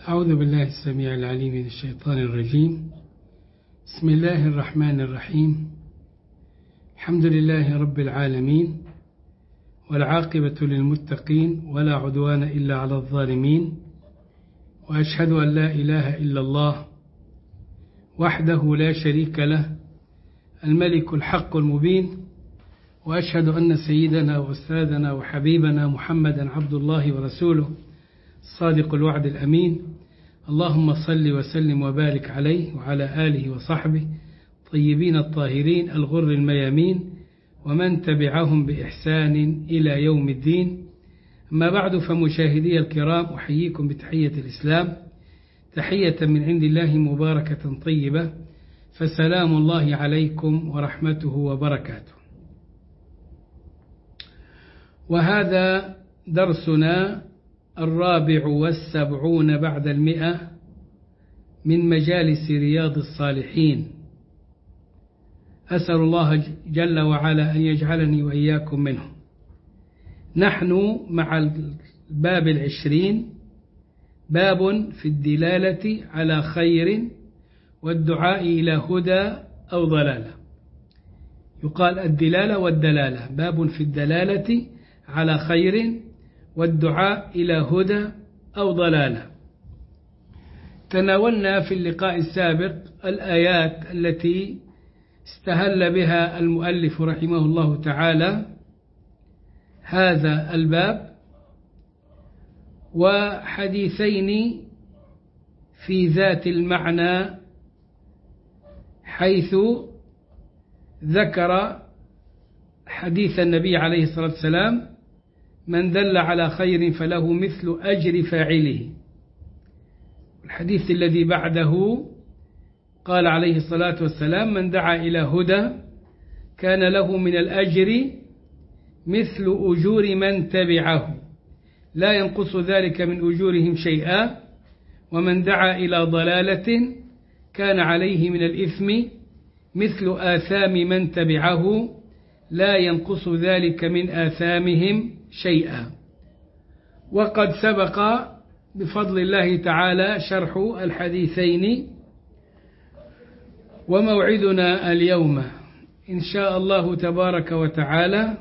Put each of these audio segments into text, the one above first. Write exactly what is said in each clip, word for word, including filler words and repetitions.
أعوذ بالله السميع العليم من الشيطان الرجيم. بسم الله الرحمن الرحيم. الحمد لله رب العالمين، والعاقبة للمتقين، ولا عدوان إلا على الظالمين، وأشهد أن لا إله إلا الله وحده لا شريك له الملك الحق المبين، وأشهد أن سيدنا وأستاذنا وحبيبنا محمدا عبد الله ورسوله الصادق الوعد الأمين. اللهم صل وسلم وبارك عليه وعلى آله وصحبه طيبين الطاهرين الغر الميامين، ومن تبعهم بإحسان إلى يوم الدين. أما بعد، فمشاهدي الكرام، أحييكم بتحية الإسلام، تحية من عند الله مباركة طيبة، فسلام الله عليكم ورحمته وبركاته. وهذا درسنا الرابع والسبعون بعد المئة من مجالس رياض الصالحين. أسأل الله جل وعلا أن يجعلني وإياكم منهم. نحن مع الباب العشرين، باب في الدلالة على خير والدعاء إلى هدى أو ضلالة. يقال الدلالة والدلالة، باب في الدلالة على خير والدعاء إلى هدى أو ضلالة. تناولنا في اللقاء السابق الآيات التي استهل بها المؤلف رحمه الله تعالى هذا الباب، وحديثين في ذات المعنى، حيث ذكر حديث النبي عليه الصلاة والسلام: من دل على خير فله مثل أجر فاعله. الحديث الذي بعده قال عليه الصلاة والسلام: من دعا إلى هدى كان له من الأجر مثل أجور من تبعه لا ينقص ذلك من أجورهم شيئا، ومن دعا إلى ضلالة كان عليه من الإثم مثل آثام من تبعه لا ينقص ذلك من آثامهم شيئا. وقد سبق بفضل الله تعالى شرح الحديثين، وموعدنا اليوم إن شاء الله تبارك وتعالى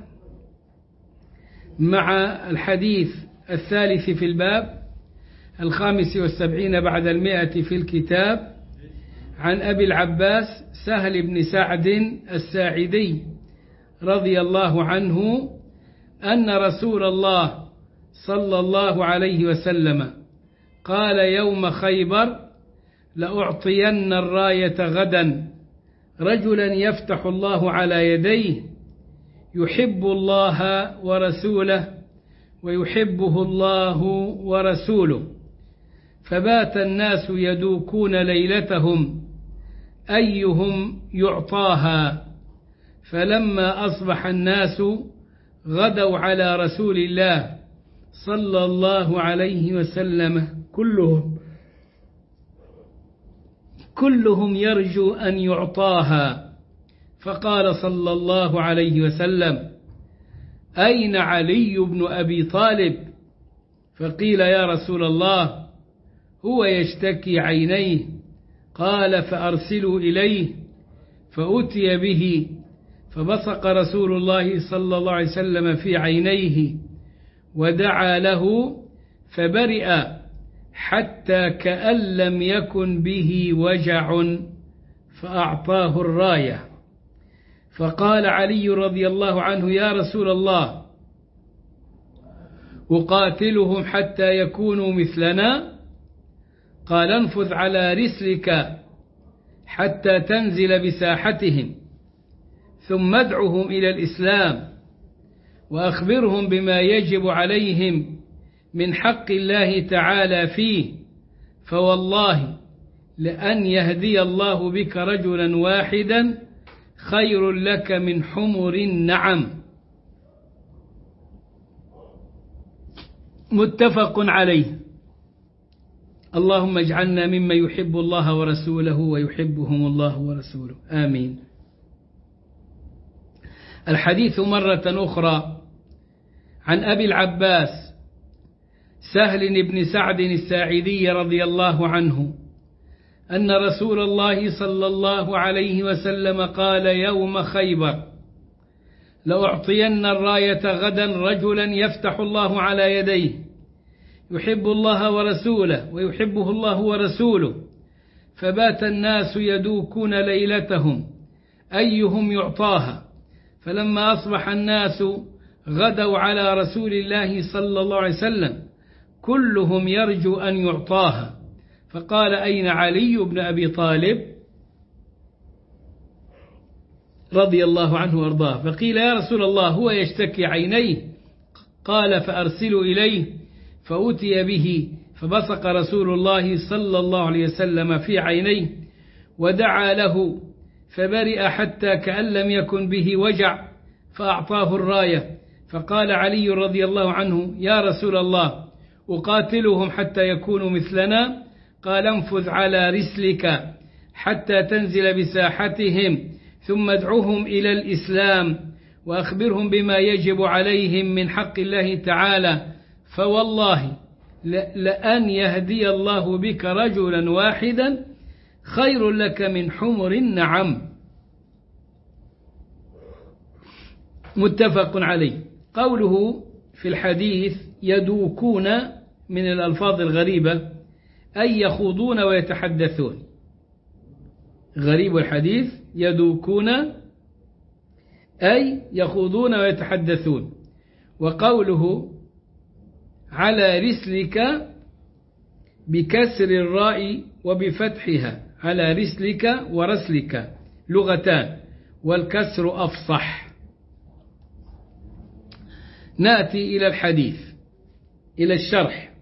مع الحديث الثالث في الباب، الخامس والسبعين بعد المئة في الكتاب، عن أبي العباس سهل بن سعد الساعدي رضي الله عنه أن رسول الله صلى الله عليه وسلم قال يوم خيبر: لأعطين الراية غدا رجلا يفتح الله على يديه يحب الله ورسوله ويحبه الله ورسوله. فبات الناس يدوكون ليلتهم أيهم يعطاها، فلما أصبح الناس غدوا على رسول الله صلى الله عليه وسلم كلهم كلهم يرجو أن يعطاها، فقال صلى الله عليه وسلم: أين علي بن أبي طالب؟ فقيل: يا رسول الله هو يشتكي عينيه. قال: فأرسلوا إليه. فأتي به، فبصق رسول الله صلى الله عليه وسلم في عينيه ودعا له فبرئ حتى كأن لم يكن به وجع، فأعطاه الراية. فقال علي رضي الله عنه: يا رسول الله أقاتلهم حتى يكونوا مثلنا؟ قال: انفذ على رسلك حتى تنزل بساحتهم، ثم ادعهم إلى الإسلام، وأخبرهم بما يجب عليهم من حق الله تعالى فيه، فوالله لأن يهدي الله بك رجلا واحدا خير لك من حمر النعم. متفق عليه. اللهم اجعلنا ممن يحب الله ورسوله ويحبهم الله ورسوله، آمين. الحديث مرة أخرى عن أبي العباس سهل بن سعد الساعدي رضي الله عنه أن رسول الله صلى الله عليه وسلم قال يوم خيبر: لأعطين الراية غدا رجلا يفتح الله على يديه يحب الله ورسوله ويحبه الله ورسوله، فبات الناس يدوكون ليلتهم أيهم يعطاها، فلما أصبح الناس غدوا على رسول الله صلى الله عليه وسلم كلهم يرجو أن يعطاها، فقال: أين علي بن أبي طالب رضي الله عنه وارضاه؟ فقيل: يا رسول الله هو يشتكي عينيه. قال: فأرسلوا إليه، فأتي به فبصق رسول الله صلى الله عليه وسلم في عينيه ودعا له فبرئ حتى كأن لم يكن به وجع، فأعطاه الراية. فقال علي رضي الله عنه: يا رسول الله أقاتلهم حتى يكونوا مثلنا؟ قال: انفذ على رسلك حتى تنزل بساحتهم، ثم ادعوهم إلى الإسلام وأخبرهم بما يجب عليهم من حق الله تعالى، فوالله لأن يهدي الله بك رجلا واحدا خير لك من حمر النعم. متفق عليه. قوله في الحديث يدوكون من الألفاظ الغريبة أي يخوضون ويتحدثون. غريب الحديث يدوكون أي يخوضون ويتحدثون. وقوله على رسلك بكسر الراء وبفتحها، على رسلك ورسلك لغتان، والكسر أفصح. نأتي إلى الحديث، إلى الشرح.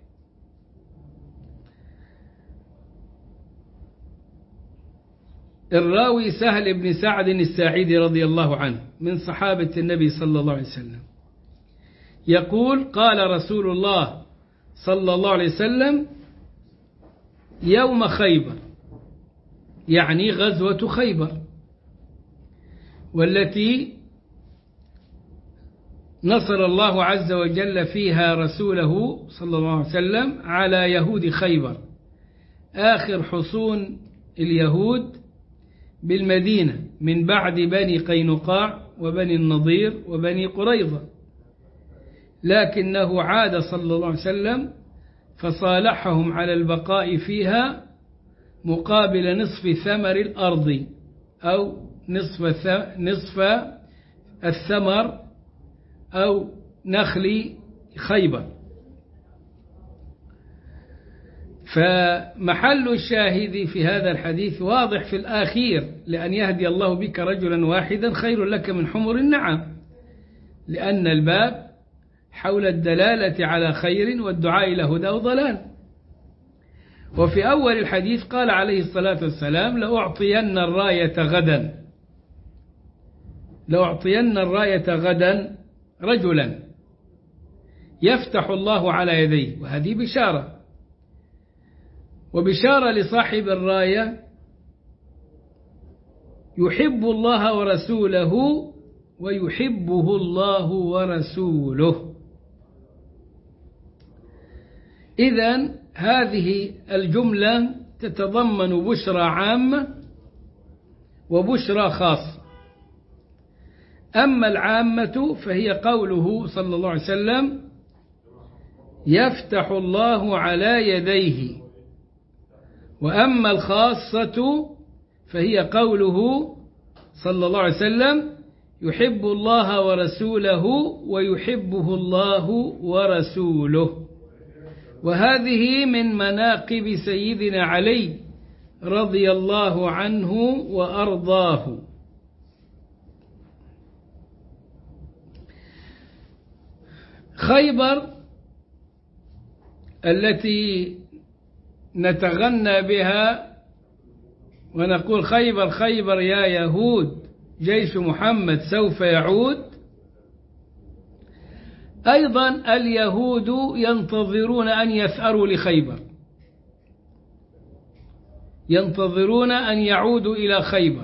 الراوي سهل بن سعد الساعدي رضي الله عنه من صحابة النبي صلى الله عليه وسلم يقول: قال رسول الله صلى الله عليه وسلم يوم خيبر، يعني غزوة خيبر، والتي نصر الله عز وجل فيها رسوله صلى الله عليه وسلم على يهود خيبر، آخر حصون اليهود بالمدينة من بعد بني قينقاع وبني النضير وبني قريظة، لكنه عاد صلى الله عليه وسلم فصالحهم على البقاء فيها مقابل نصف ثمر الأرض، أو نصف نصف الثمر أو نخل خيبر. فمحل الشاهد في هذا الحديث واضح في الآخير: لأن يهدي الله بك رجلا واحدا خير لك من حمر النعم، لأن الباب حول الدلالة على خير والدعاء إلى هدى وضلال. وفي أول الحديث قال عليه الصلاة والسلام: لأعطين الراية غدا، لأعطين الراية غدا رجلا يفتح الله على يديه، وهذه بشارة، وبشارة لصاحب الراية يحب الله ورسوله ويحبه الله ورسوله. إذن هذه الجملة تتضمن بشرى عامة وبشرى خاصة. أما العامة فهي قوله صلى الله عليه وسلم: يفتح الله على يديه. وأما الخاصة فهي قوله صلى الله عليه وسلم: يحب الله ورسوله ويحبه الله ورسوله. وهذه من مناقب سيدنا علي رضي الله عنه وأرضاه. خيبر التي نتغنى بها ونقول: خيبر خيبر يا يهود جيش محمد سوف يعود، أيضا اليهود ينتظرون أن يثأروا لخيبر، ينتظرون أن يعودوا إلى خيبر.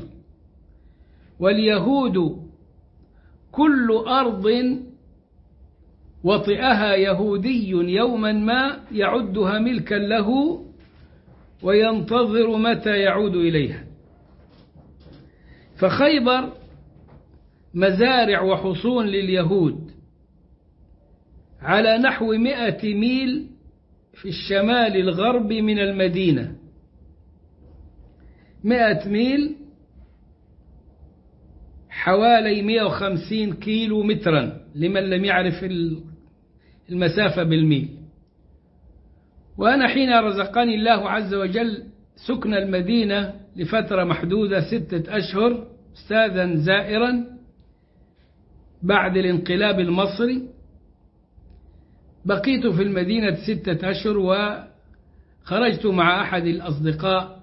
واليهود كل أرض وطئها يهودي يوما ما يعدها ملكا له وينتظر متى يعود إليها. فخيبر مزارع وحصون لليهود على نحو مئة ميل في الشمال الغربي من المدينة. مئة ميل حوالي مئة وخمسين كيلو مترا لمن لم يعرف المسافة بالميل. وأنا حين رزقني الله عز وجل سكن المدينة لفترة محدودة ستة أشهر أستاذا زائرا بعد الانقلاب المصري، بقيت في المدينة ستة أشهر وخرجت مع أحد الأصدقاء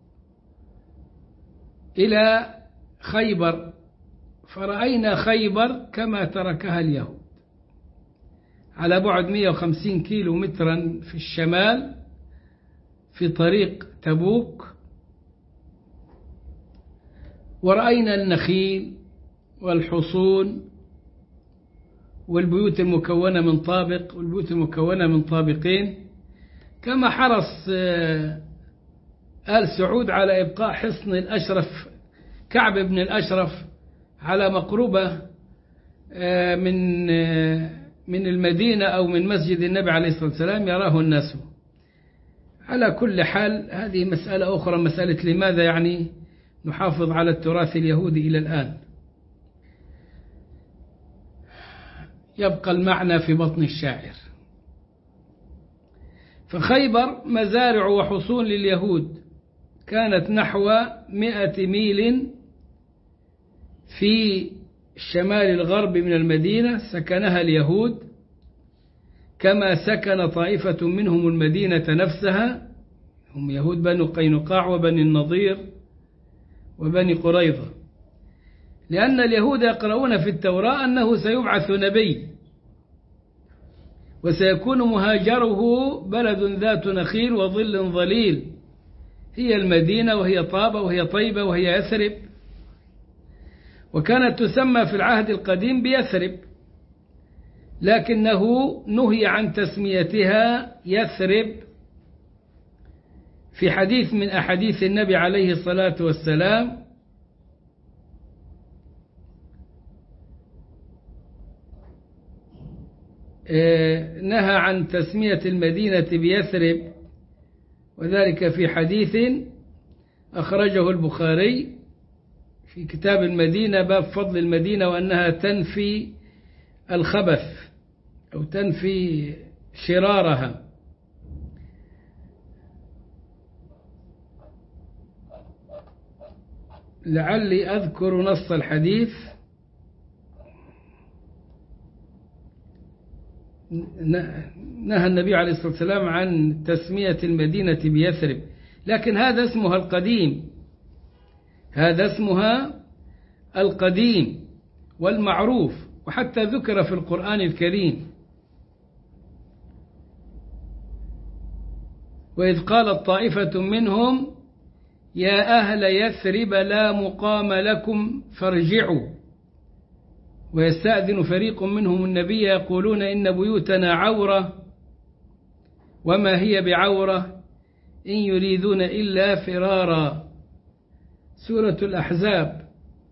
إلى خيبر، فرأينا خيبر كما تركها اليهود على بعد مئة وخمسين كيلو مترا في الشمال في طريق تبوك. ورأينا النخيل والحصون والبيوت المكونة من طابق والبيوت المكونة من طابقين، كما حرص آل سعود على إبقاء حصن الأشرف كعب بن الأشرف على مقربة من من المدينة أو من مسجد النبي عليه الصلاة والسلام يراه الناس. على كل حال هذه مسألة أخرى، مسألة لماذا يعني نحافظ على التراث اليهودي إلى الآن. يبقى المعنى في بطن الشاعر. فخيبر مزارع وحصون لليهود كانت نحو مئة ميل في الشمال الغربي من المدينة، سكنها اليهود كما سكن طائفة منهم المدينة نفسها، هم يهود بنو قينقاع وبني النضير وبني قريظة، لأن اليهود يقرؤون في التوراة أنه سيبعث نبي وسيكون مهاجره بلد ذات نخيل وظل ظليل، هي المدينة وهي طابة وهي طيبة وهي يثرب، وكانت تسمى في العهد القديم بيثرب، لكنه نهي عن تسميتها يثرب في حديث من أحاديث النبي عليه الصلاة والسلام نهى عن تسمية المدينة بيثرب، وذلك في حديث أخرجه البخاري في كتاب المدينة باب فضل المدينة وأنها تنفي الخبث أو تنفي شرارها. لعلي أذكر نص الحديث. نهى النبي عليه الصلاة والسلام عن تسمية المدينة بيثرب، لكن هذا اسمها القديم، هذا اسمها القديم والمعروف، وحتى ذكر في القرآن الكريم: وإذ قالت طائفة منهم يا أهل يثرب لا مقام لكم فارجعوا، ويستأذن فريق منهم النبي يقولون إن بيوتنا عورة وما هي بعورة إن يريدون إلا فرارا. سورة الأحزاب.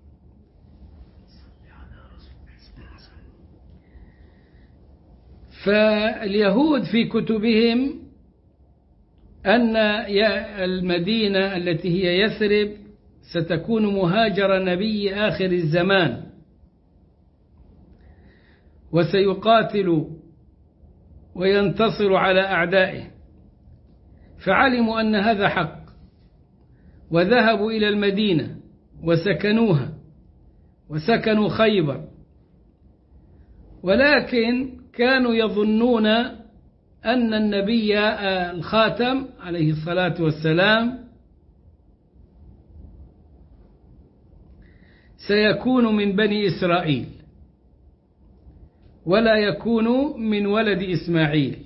فاليهود في كتبهم أن المدينة التي هي يثرب ستكون مهاجر نبي آخر الزمان، وسيقاتل وينتصر على أعدائه، فعلموا أن هذا حق وذهبوا إلى المدينة وسكنوها وسكنوا خيبر، ولكن كانوا يظنون أن النبي الخاتم عليه الصلاة والسلام سيكون من بني إسرائيل ولا يكون من ولد إسماعيل،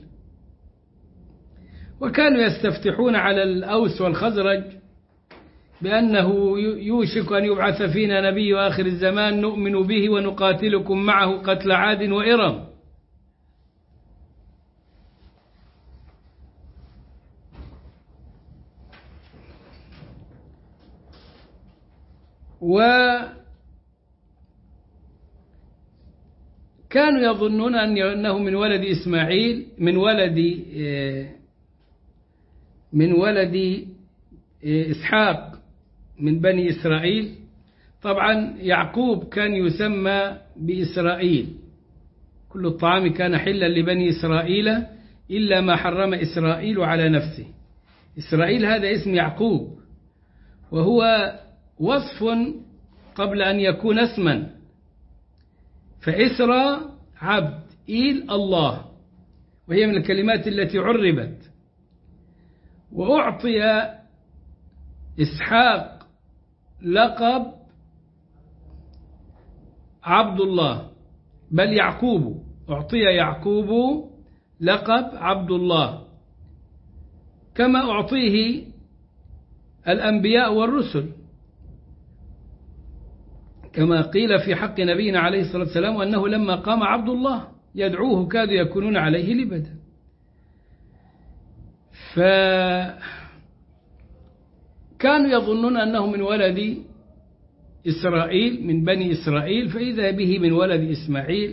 وكانوا يستفتحون على الأوس والخزرج بأنه يوشك أن يبعث فينا نبي آخر الزمان نؤمن به ونقاتلكم معه قتل عاد وإرم. وكانوا يظنون أنه من ولد إسماعيل من ولد من ولد إسحاق من بني إسرائيل. طبعا يعقوب كان يسمى بإسرائيل، كل الطعام كان حلا لبني إسرائيل إلا ما حرم إسرائيل على نفسه. إسرائيل هذا اسم يعقوب، وهو وصف قبل أن يكون اسما، فإسرى عبد، إيل الله، وهي من الكلمات التي عربت. وأعطي إسحاق لقب عبد الله، بل يعقوب أعطي يعقوب لقب عبد الله، كما أعطيه الأنبياء والرسل، كما قيل في حق نبينا عليه الصلاة والسلام وأنه لما قام عبد الله يدعوه كادوا يكونون عليه لبدا. فكانوا يظنون أنه من ولد إسرائيل من بني إسرائيل، فإذا به من ولد إسماعيل،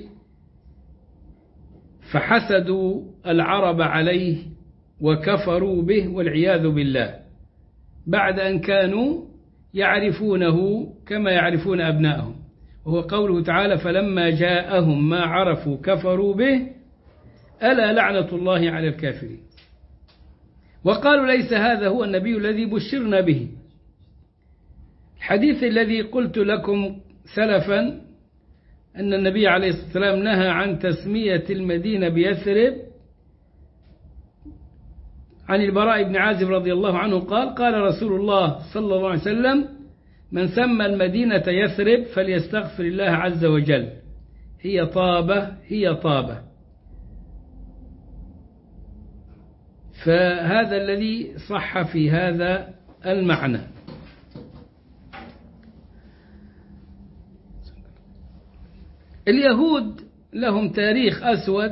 فحسدوا العرب عليه وكفروا به والعياذ بالله، بعد أن كانوا يعرفونه كما يعرفون أبنائهم. وهو قوله تعالى: فلما جاءهم ما عرفوا كفروا به ألا لعنة الله على الكافرين. وقالوا: ليس هذا هو النبي الذي بشرنا به. الحديث الذي قلت لكم سلفا أن النبي عليه الصلاة والسلام نهى عن تسمية المدينة بيثرب، عن البراء بن عازب رضي الله عنه قال: قال رسول الله صلى الله عليه وسلم: من سمى المدينة يثرب فليستغفر الله عز وجل، هي طابة هي طابة. فهذا الذي صح في هذا المعنى. اليهود لهم تاريخ أسود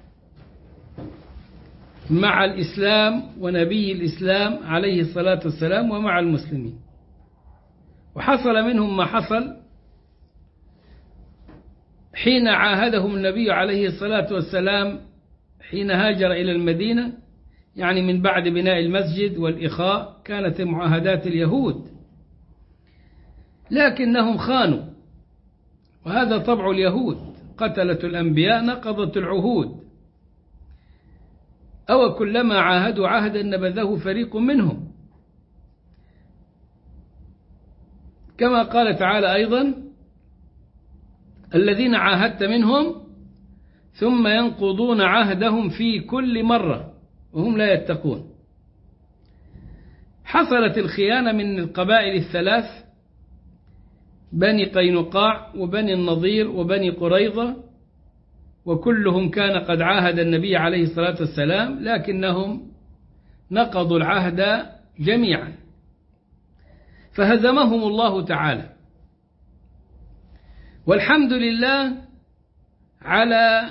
مع الإسلام ونبي الإسلام عليه الصلاة والسلام ومع المسلمين، وحصل منهم ما حصل حين عاهدهم النبي عليه الصلاة والسلام حين هاجر إلى المدينة، يعني من بعد بناء المسجد والإخاء كانت معاهدات اليهود، لكنهم خانوا، وهذا طبع اليهود، قتلة الأنبياء نقضت العهود، أو كلما عاهدوا عهدا نبذه فريق منهم، كما قال تعالى أيضا: الذين عاهدت منهم ثم ينقضون عهدهم في كل مرة وهم لا يتقون. حصلت الخيانة من القبائل الثلاث، بني قينقاع وبني النضير وبني قريظة، وكلهم كان قد عاهد النبي عليه الصلاة والسلام، لكنهم نقضوا العهد جميعا، فهزمهم الله تعالى. والحمد لله على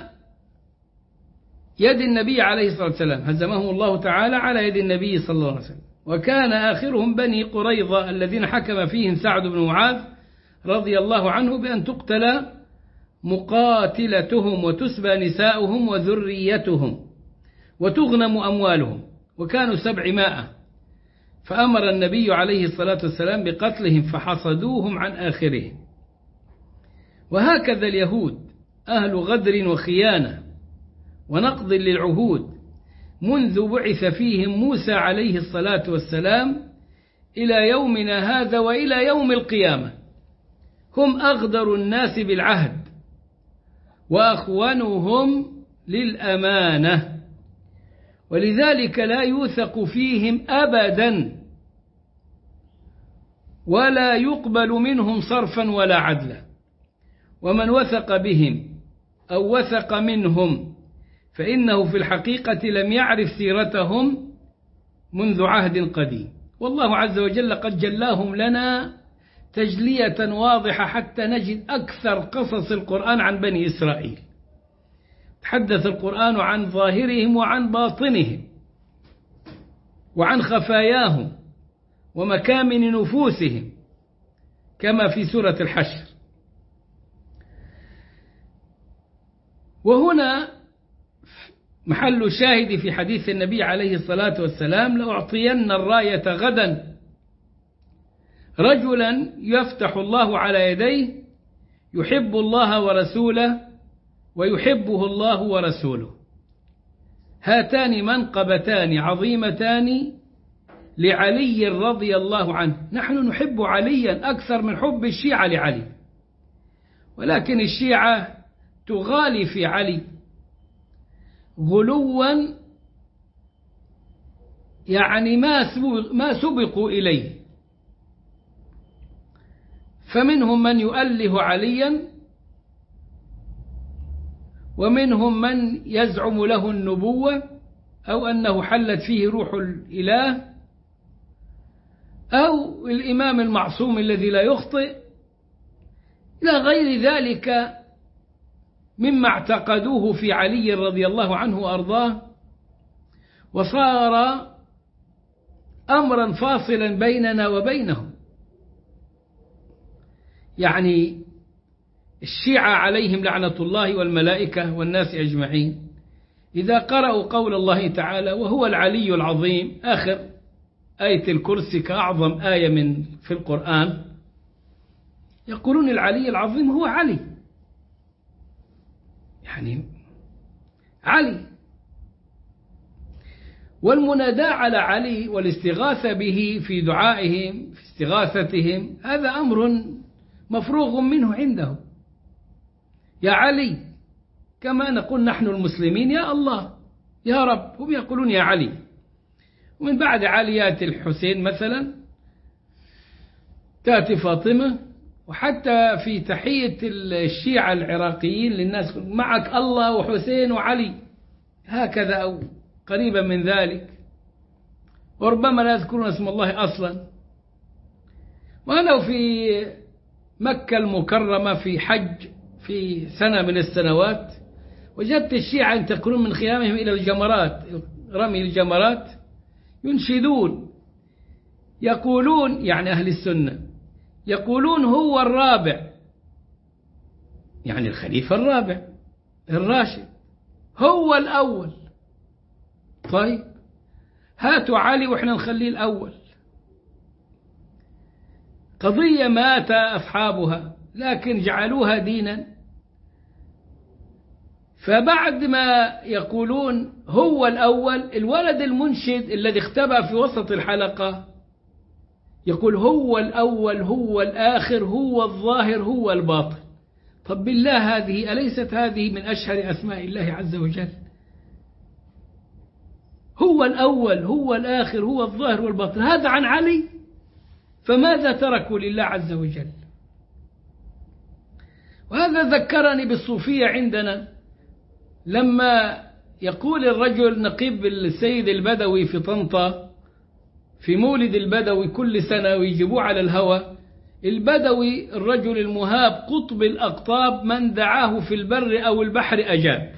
يد النبي عليه الصلاة والسلام، هزمهم الله تعالى على يد النبي صلى الله عليه وسلم. وكان آخرهم بني قريظة الذين حكم فيهم سعد بن معاذ رضي الله عنه بأن تقتل مقاتلتهم وتسبى نساؤهم وذريتهم وتغنم أموالهم، وكانوا سبعمائة، فأمر النبي عليه الصلاة والسلام بقتلهم فحصدوهم عن آخرهم. وهكذا اليهود أهل غدر وخيانة ونقض للعهود منذ بعث فيهم موسى عليه الصلاة والسلام إلى يومنا هذا وإلى يوم القيامة، هم أغدر الناس بالعهد وأخونهم للأمانة، ولذلك لا يوثق فيهم أبدا ولا يقبل منهم صرفا ولا عدلا. ومن وثق بهم أو وثق منهم فإنه في الحقيقة لم يعرف سيرتهم منذ عهد قديم، والله عز وجل قد جلاهم لنا تجلية واضحة حتى نجد أكثر قصص القرآن عن بني إسرائيل. تحدث القرآن عن ظاهرهم وعن باطنهم وعن خفاياهم ومكامن نفوسهم، كما في سورة الحشر. وهنا محل شاهد في حديث النبي عليه الصلاة والسلام: لأعطين الراية غدا رجلا يفتح الله على يديه يحب الله ورسوله ويحبه الله ورسوله. هاتان منقبتان عظيمتان لعلي رضي الله عنه. نحن نحب عليا أكثر من حب الشيعة لعلي، ولكن الشيعة تغالي في علي غلوا يعني ما سبقوا إليه، فمنهم من يؤله عليا ومنهم من يزعم له النبوة أو أنه حلت فيه روح الإله أو الإمام المعصوم الذي لا يخطئ إلى غير ذلك مما اعتقدوه في علي رضي الله عنه وأرضاه، وصار أمرا فاصلا بيننا وبينهم. يعني الشيعة عليهم لعنة الله والملائكة والناس أجمعين إذا قرأوا قول الله تعالى: وهو العلي العظيم، آخر آية الكرسي كأعظم آية من في القرآن، يقولون العلي العظيم هو علي، يعني علي. والمناداة على علي والاستغاثة به في دعائهم في استغاثتهم هذا أمر مفروغ منه عندهم. يا علي، كما نقول نحن المسلمين يا الله يا رب، هم يقولون يا علي. ومن بعد علي يأتي الحسين مثلا، تأتي فاطمة. وحتى في تحية الشيعة العراقيين للناس: معك الله وحسين وعلي، هكذا أو قريبا من ذلك، وربما لا يذكرون اسم الله أصلا. وأنا في مكة المكرمة في حج في سنة من السنوات وجدت الشيعة ينتقلون من خيامهم إلى الجمرات، رمي الجمرات، ينشدون يقولون، يعني أهل السنة يقولون: هو الرابع، يعني الخليفة الرابع الراشد، هو الأول. طيب هاتوا علي وإحنا نخليه الأول. قضية مات أصحابها لكن جعلوها دينا. فبعد ما يقولون هو الأول، الولد المنشد الذي اختبأ في وسط الحلقة يقول: هو الأول هو الآخر هو الظاهر هو الباطن. طب بالله، هذه أليست هذه من أشهر أسماء الله عز وجل؟ هو الأول هو الآخر هو الظاهر والباطن، هذا عن علي، فماذا تركوا لله عز وجل؟ وهذا ذكرني بالصوفية عندنا، لما يقول الرجل نقيب السيد البدوي في طنطا في مولد البدوي كل سنة ويجيبوه على الهوى: البدوي الرجل المهاب قطب الأقطاب، من دعاه في البر أو البحر أجاب.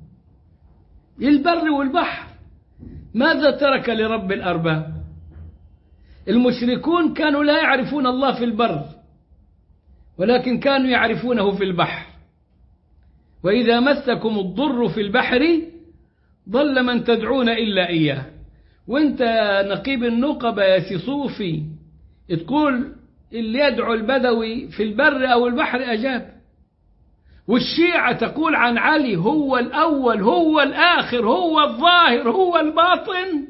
البر والبحر، ماذا ترك لرب الأرباب؟ المشركون كانوا لا يعرفون الله في البر، ولكن كانوا يعرفونه في البحر. وإذا مسكم الضر في البحر ضل من تدعون إلا إياه. وانت نقيب النقبة يا سي صوفي تقول اللي يدعو البدوي في البر أو البحر أجاب، والشيعة تقول عن علي هو الأول هو الآخر هو الظاهر هو الباطن.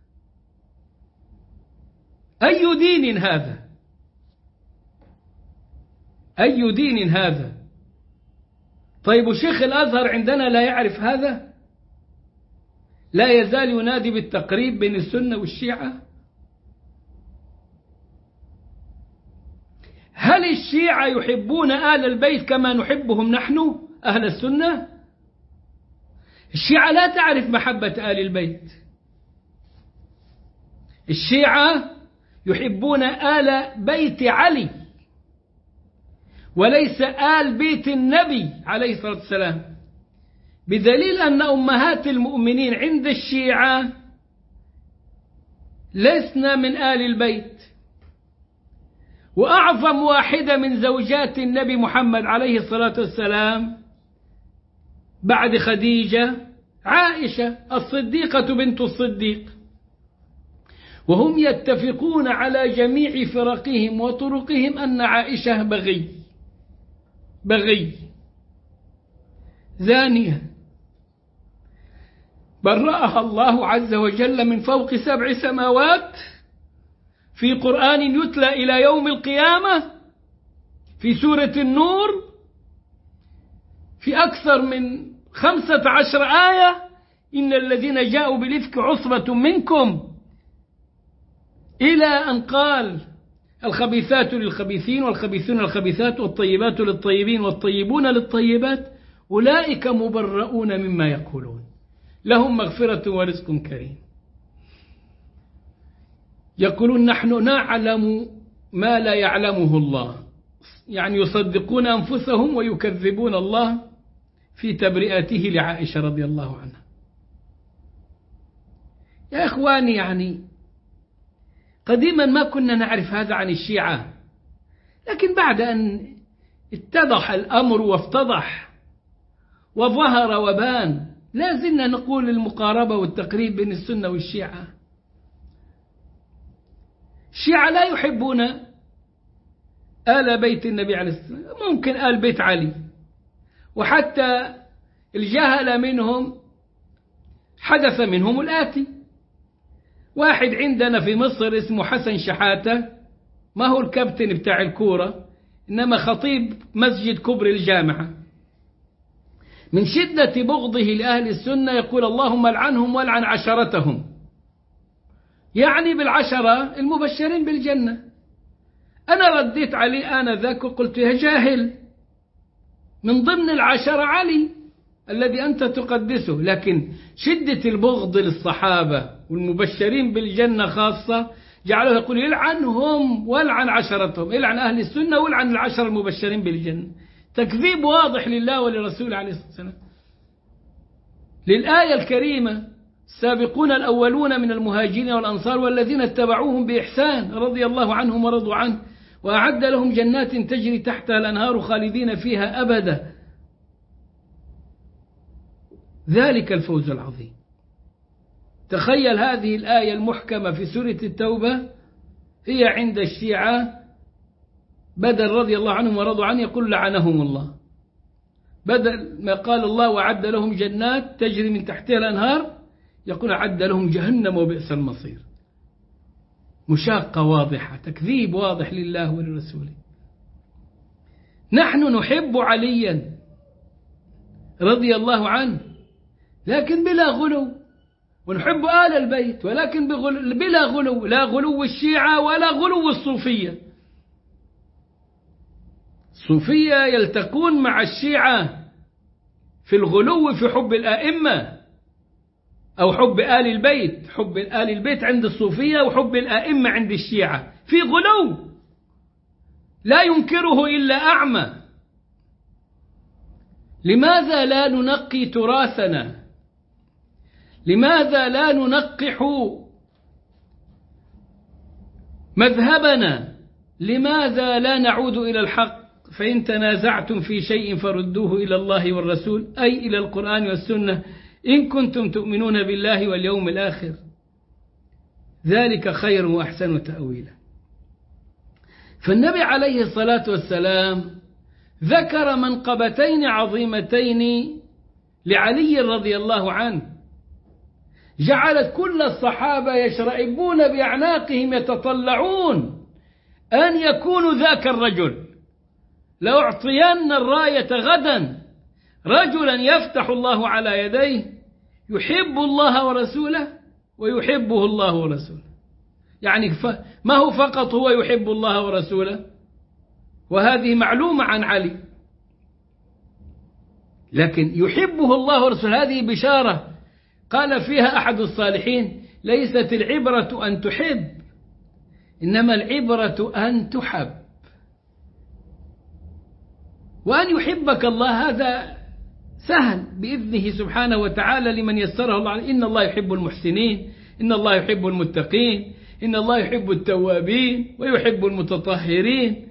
أي دين هذا؟ أي دين هذا؟ طيب وشيخ الأزهر عندنا لا يعرف هذا؟ لا يزال ينادي بالتقريب بين السنة والشيعة؟ هل الشيعة يحبون آل البيت كما نحبهم نحن أهل السنة؟ الشيعة لا تعرف محبة آل البيت. الشيعة يحبون آل بيت علي وليس آل بيت النبي عليه الصلاة والسلام، بدليل أن أمهات المؤمنين عند الشيعة لسنا من آل البيت، وأعظم واحدة من زوجات النبي محمد عليه الصلاة والسلام بعد خديجة عائشة الصديقة بنت الصديق، وهم يتفقون على جميع فرقهم وطرقهم أن عائشة بغي بغي زانية برأها الله عز وجل من فوق سبع سماوات في قرآن يتلى إلى يوم القيامة، في سورة النور، في أكثر من خمسة عشر آية: إن الذين جاءوا بالإفك عصبة منكم، إلى أن قال: الخبيثات للخبيثين والخبيثون للخبيثات والطيبات للطيبين والطيبون للطيبات أولئك مبرؤون مما يقولون لهم مغفرة ورزق كريم. يقولون: نحن نعلم ما لا يعلمه الله، يعني يصدقون أنفسهم ويكذبون الله في تبرئته لعائشة رضي الله عنها. يا إخواني، يعني قديما ما كنا نعرف هذا عن الشيعة، لكن بعد أن اتضح الأمر وافتضح وظهر وبان لا زلنا نقول المقاربة والتقريب بين السنة والشيعة. الشيعة لا يحبون آل بيت النبي عليه الصلاة والسلام، ممكن آل بيت علي، وحتى الجهل منهم حدث منهم الآتي: واحد عندنا في مصر اسمه حسن شحاتة، ما هو الكابتن بتاع الكورة إنما خطيب مسجد كبر الجامعة، من شدة بغضه لأهل السنة يقول: اللهم لعنهم والعن عشرتهم، يعني بالعشرة المبشرين بالجنة. أنا رديت عليه آنذاك وقلت: يا جاهل، من ضمن العشرة علي الذي أنت تقدسه، لكن شدة البغض للصحابة والمبشرين بالجنة خاصة جعله يقول: يلعنهم والعن عشرتهم، يلعن أهل السنة والعن العشر المبشرين بالجنة. تكذيب واضح لله ولرسوله عليه الصلاة والسلام للآية الكريمة: السابقون الأولون من المهاجرين والأنصار والذين اتبعوهم بإحسان رضي الله عنهم ورضوا عنه وأعد لهم جنات تجري تحتها الأنهار خالدين فيها أبدا، ذلك الفوز العظيم. تخيل هذه الآية المحكمة في سورة التوبة هي عند الشيعة بدل رضي الله عنهم ورضوا عنه يقول لعنهم الله، بدل ما قال الله وأعد لهم جنات تجري من تحتها الأنهار يقول أعد لهم جهنم وبئس المصير. مشاقة واضحة، تكذيب واضح لله ولرسوله. نحن نحب عليا رضي الله عنه لكن بلا غلو، ونحب آل البيت ولكن بلا غلو، لا غلو الشيعة ولا غلو الصوفية. الصوفية يلتقون مع الشيعة في الغلو في حب الآئمة أو حب آل البيت، حب آل البيت عند الصوفية وحب الآئمة عند الشيعة في غلو لا ينكره إلا أعمى. لماذا لا ننقي تراثنا؟ لماذا لا ننقح مذهبنا؟ لماذا لا نعود إلى الحق؟ فإن تنازعتم في شيء فردوه إلى الله والرسول، أي إلى القرآن والسنة، إن كنتم تؤمنون بالله واليوم الآخر، ذلك خير وأحسن تأويلا. فالنبي عليه الصلاة والسلام ذكر منقبتين عظيمتين لعلي رضي الله عنه جعلت كل الصحابة يشرئبون بأعناقهم يتطلعون أن يكونوا ذاك الرجل. لأعطين الراية غدا رجلا يفتح الله على يديه يحب الله ورسوله ويحبه الله ورسوله، يعني ما هو فقط هو يحب الله ورسوله، وهذه معلومة عن علي، لكن يحبه الله ورسوله هذه بشارة قال فيها أحد الصالحين: ليست العبرة أن تحب، إنما العبرة أن تحب. وأن يحبك الله هذا سهل بإذنه سبحانه وتعالى لمن يسره الله عليه. إن الله يحب المحسنين، إن الله يحب المتقين، إن الله يحب التوابين ويحب المتطهرين.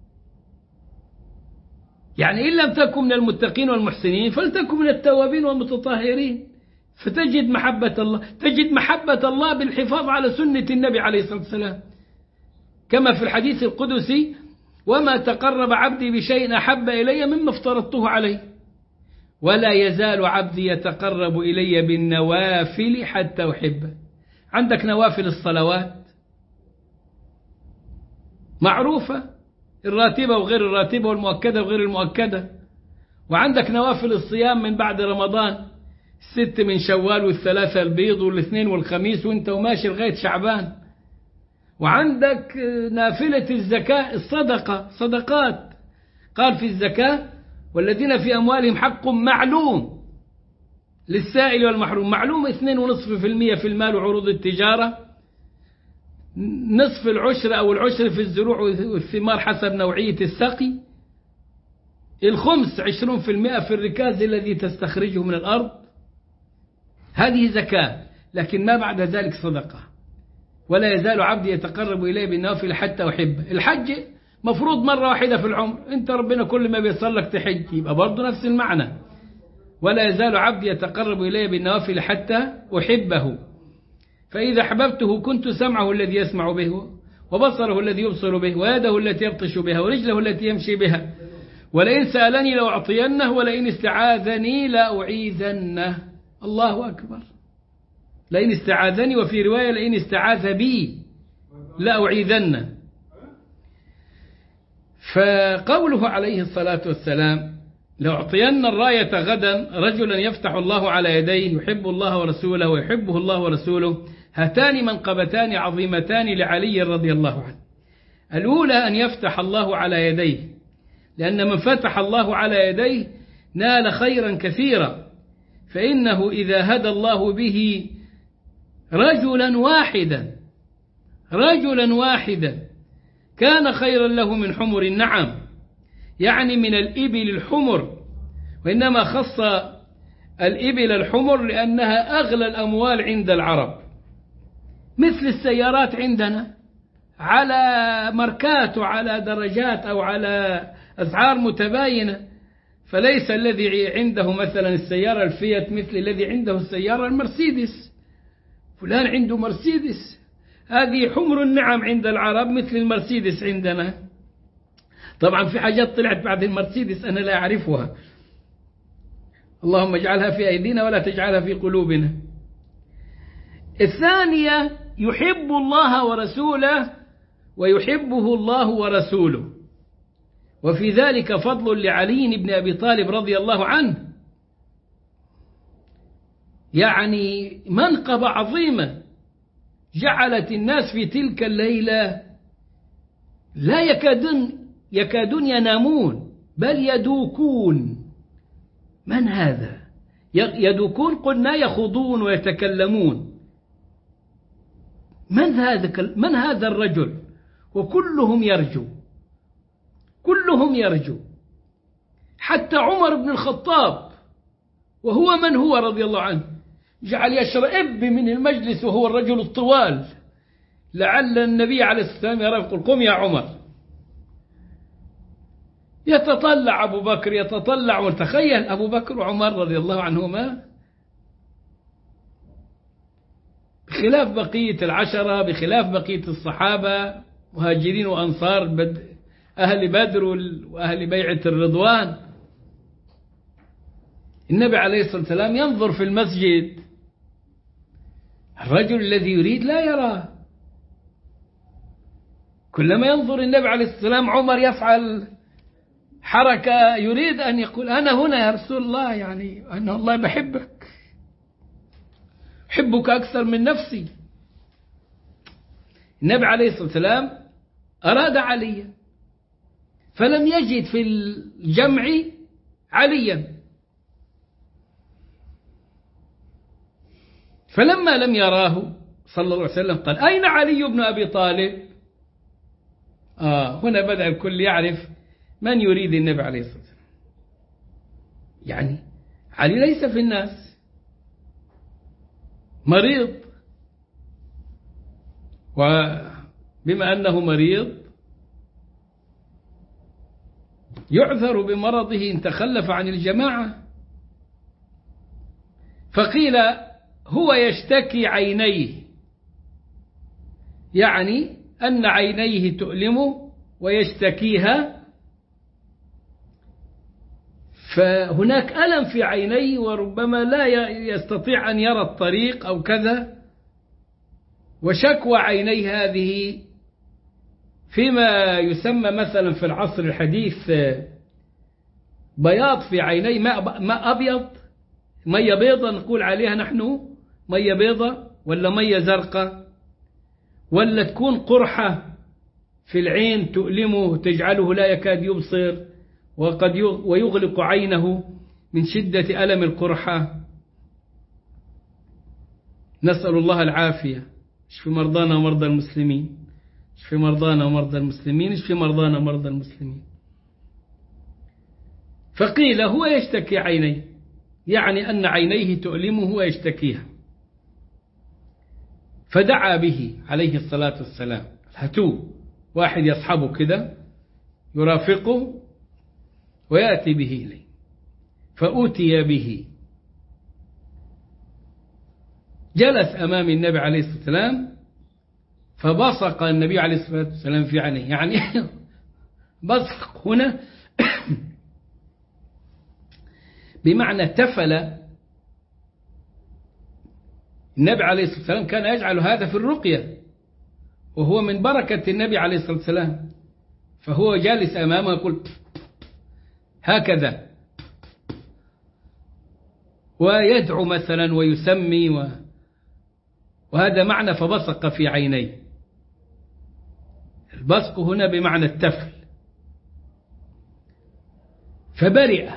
يعني إن لم تكن من المتقين والمحسنين فلتكن من التوابين والمتطهرين، فتجد محبة الله، تجد محبة الله بالحفاظ على سنة النبي عليه الصلاة والسلام، كما في الحديث القدسي: وما تقرب عبدي بشيء أحب إلي مما افترضته عليه، ولا يزال عبدي يتقرب إلي بالنوافل حتى أحبه. عندك نوافل الصلوات معروفة، الراتبة وغير الراتبة والمؤكدة وغير المؤكدة، وعندك نوافل الصيام من بعد رمضان، الست من شوال والثلاثة البيض والاثنين والخميس وانت وماشي لغاية شعبان، وعندك نافلة الزكاة الصدقة صدقات، قال في الزكاة: والذين في أموالهم حق معلوم للسائل والمحروم. معلوم اثنين ونصف في المية في المال وعروض التجارة، نصف العشر أو العشر في الزروع والثمار حسب نوعية السقي، الخمس عشرون في المئة في الركاز الذي تستخرجه من الأرض. هذه زكاة، لكن ما بعد ذلك صدقة. ولا يزال عبدي يتقرب إليه بالنوافل حتى أحبه. الحج مفروض مرة واحدة في العمر، انت ربنا كل ما بيصل لك تحج، يبقى برضه نفس المعنى. ولا يزال عبدي يتقرب إليه بالنوافل حتى أحبه، فإذا أحببته كنت سمعه الذي يسمع به، وبصره الذي يبصر به، ويده التي يبطش بها، ورجله التي يمشي بها، ولئن سألني لأعطينه، ولئن استعاذني لأعيذنه. الله أكبر. لئن استعاذني، وفي رواية لئن استعاذ بي لأعيذنه. فقوله عليه الصلاة والسلام: لأعطين الراية غدا رجلا يفتح الله على يديه يحب الله ورسوله ويحبه الله ورسوله، هاتان منقبتان عظيمتان لعلي رضي الله عنه. الأولى أن يفتح الله على يديه، لأن من فتح الله على يديه نال خيرا كثيرا، فإنه إذا هدى الله به رجلا واحدا رجلا واحدا كان خيرا له من حمر النعم، يعني من الإبل الحمر، وإنما خص الإبل الحمر لأنها أغلى الأموال عند العرب، مثل السيارات عندنا على ماركات وعلى درجات أو على أسعار متباينة، فليس الذي عنده مثلا السيارة الفيات مثل الذي عنده السيارة المرسيدس. فلان عنده مرسيدس، هذه حمر النعم عند العرب مثل المرسيدس عندنا. طبعا في حاجات طلعت بعد المرسيدس أنا لا أعرفها، اللهم اجعلها في أيدينا ولا تجعلها في قلوبنا. الثانية يحب الله ورسوله ويحبه الله ورسوله، وفي ذلك فضل لعلي بن أبي طالب رضي الله عنه، يعني منقبة عظيمة جعلت الناس في تلك الليلة لا يكادون يكادون ينامون، بل يدوكون. من هذا؟ يدوكون قلنا يخوضون ويتكلمون. من هذا من هذا الرجل؟ وكلهم يرجو، كلهم يرجو، حتى عمر بن الخطاب وهو من هو رضي الله عنه جعل يشرئب من المجلس وهو الرجل الطوال، لعل النبي عليه الصلاة والسلام يرى يقول: قم يا عمر. يتطلع أبو بكر يتطلع، وتخيل أبو بكر وعمر رضي الله عنهما بخلاف بقية العشرة، بخلاف بقية الصحابة مهاجرين وأنصار أهل بدر وأهل بيعة الرضوان، النبي عليه الصلاة والسلام ينظر في المسجد، الرجل الذي يريد لا يراه. كلما ينظر النبي عليه الصلاة والسلام عمر يفعل حركة يريد أن يقول: أنا هنا يا رسول الله، يعني أن الله بحبك، حبك أكثر من نفسي. النبي عليه الصلاة والسلام أراد عليا فلم يجد في الجمع عليا، فلما لم يراه صلى الله عليه وسلم قال: أين علي بن أبي طالب؟ آه هنا بدأ الكل يعرف من يريد النبي عليه الصلاة والسلام. يعني علي ليس في الناس، مريض، وبما أنه مريض يعذر بمرضه إن تخلف عن الجماعة. فقيل هو يشتكي عينيه، يعني أن عينيه تؤلمه ويشتكيها، فهناك ألم في عينيه وربما لا يستطيع أن يرى الطريق أو كذا، وشكوى عيني هذه فيما يسمى مثلا في العصر الحديث بياض في عيني، ماء ماء أبيض، مية بيضة نقول عليها نحن مية بيضة، ولا مية زرقاء، ولا تكون قرحة في العين تؤلمه تجعله لا يكاد يبصر وقد ويغلق عينه من شدة ألم القرحة. نسأل الله العافية. اشف مرضانا ومرضى المسلمين، اشف مرضانا ومرضى المسلمين، اشف مرضانا ومرضى المسلمين. فقيل هو يشتكي عينيه، يعني أن عينيه تؤلمه ويشتكيها، فدعا به عليه الصلاة والسلام. هاتوه، واحد يصحبه كده يرافقه ويأتي به إليه، فأوتي به، جلس أمام النبي عليه الصلاة والسلام، فبصق النبي عليه الصلاة والسلام في عينيه، يعني بصق هنا بمعنى تفل. النبي عليه الصلاة والسلام كان يجعل هذا في الرقية، وهو من بركة النبي عليه الصلاة والسلام، فهو جالس أمامه يقول هكذا، ويدعو مثلا ويسمي و... وهذا معنى فبصق في عينيه. البصق هنا بمعنى التفل. فبرئ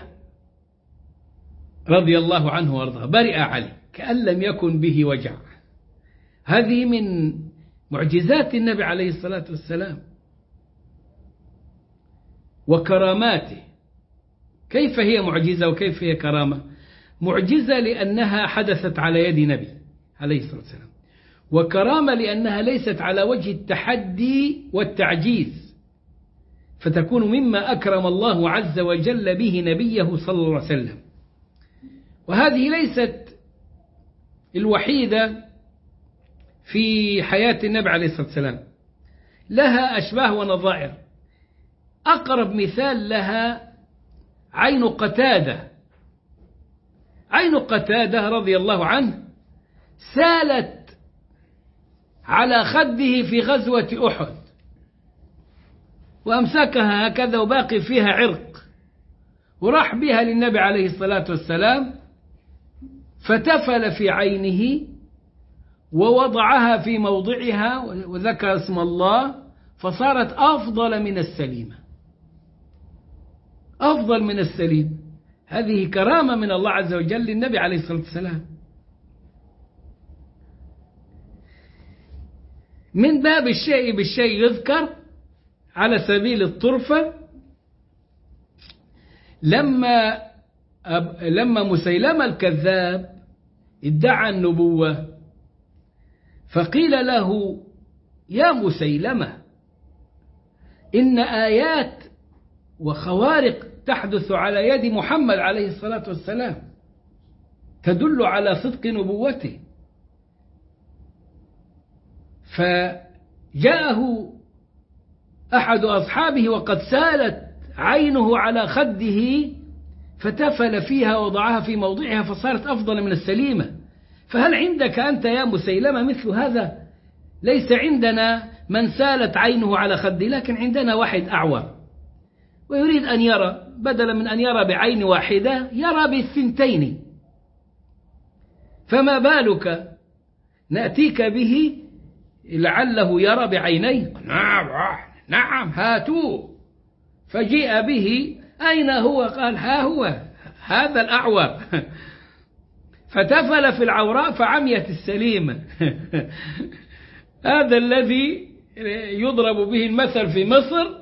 رضي الله عنه وارضاه، برئ عليه كأن لم يكن به وجع. هذه من معجزات النبي عليه الصلاة والسلام وكراماته. كيف هي معجزة وكيف هي كرامة؟ معجزة لأنها حدثت على يد نبي عليه الصلاة والسلام، وكرامة لأنها ليست على وجه التحدي والتعجيز، فتكون مما أكرم الله عز وجل به نبيه صلى الله عليه وسلم. وهذه ليست الوحيدة في حياة النبي عليه الصلاة والسلام، لها أشباه ونظائر. أقرب مثال لها عين قتادة. عين قتادة رضي الله عنه سالت على خده في غزوة أحد، وأمسكها هكذا وباقي فيها عرق، وراح بها للنبي عليه الصلاة والسلام، فتفل في عينه ووضعها في موضعها وذكر اسم الله، فصارت أفضل من السليمة، أفضل من السليم. هذه كرامة من الله عز وجل للنبي عليه الصلاة والسلام. من باب الشيء بالشيء يذكر على سبيل الطرفة، لما لما مسيلمة الكذاب ادعى النبوة، فقيل له يا مسيلمة إن آيات وخوارق تحدث على يد محمد عليه الصلاة والسلام تدل على صدق نبوته. فجاءه أحد أصحابه وقد سالت عينه على خده، فتفل فيها ووضعها في موضعها فصارت أفضل من السليمة. فهل عندك أنت يا مسيلمة مثل هذا؟ ليس عندنا من سالت عينه على خده، لكن عندنا واحد أعور ويريد أن يرى، بدلا من أن يرى بعين واحدة يرى بالثنتين، فما بالك نأتيك به لعله يرى بعينيه؟ نعم نعم هاتوه. فجيء به، أين هو؟ قال ها هو هذا الأعور. فتفل في العوراء فعميت السليمة. هذا الذي يضرب به المثل في مصر،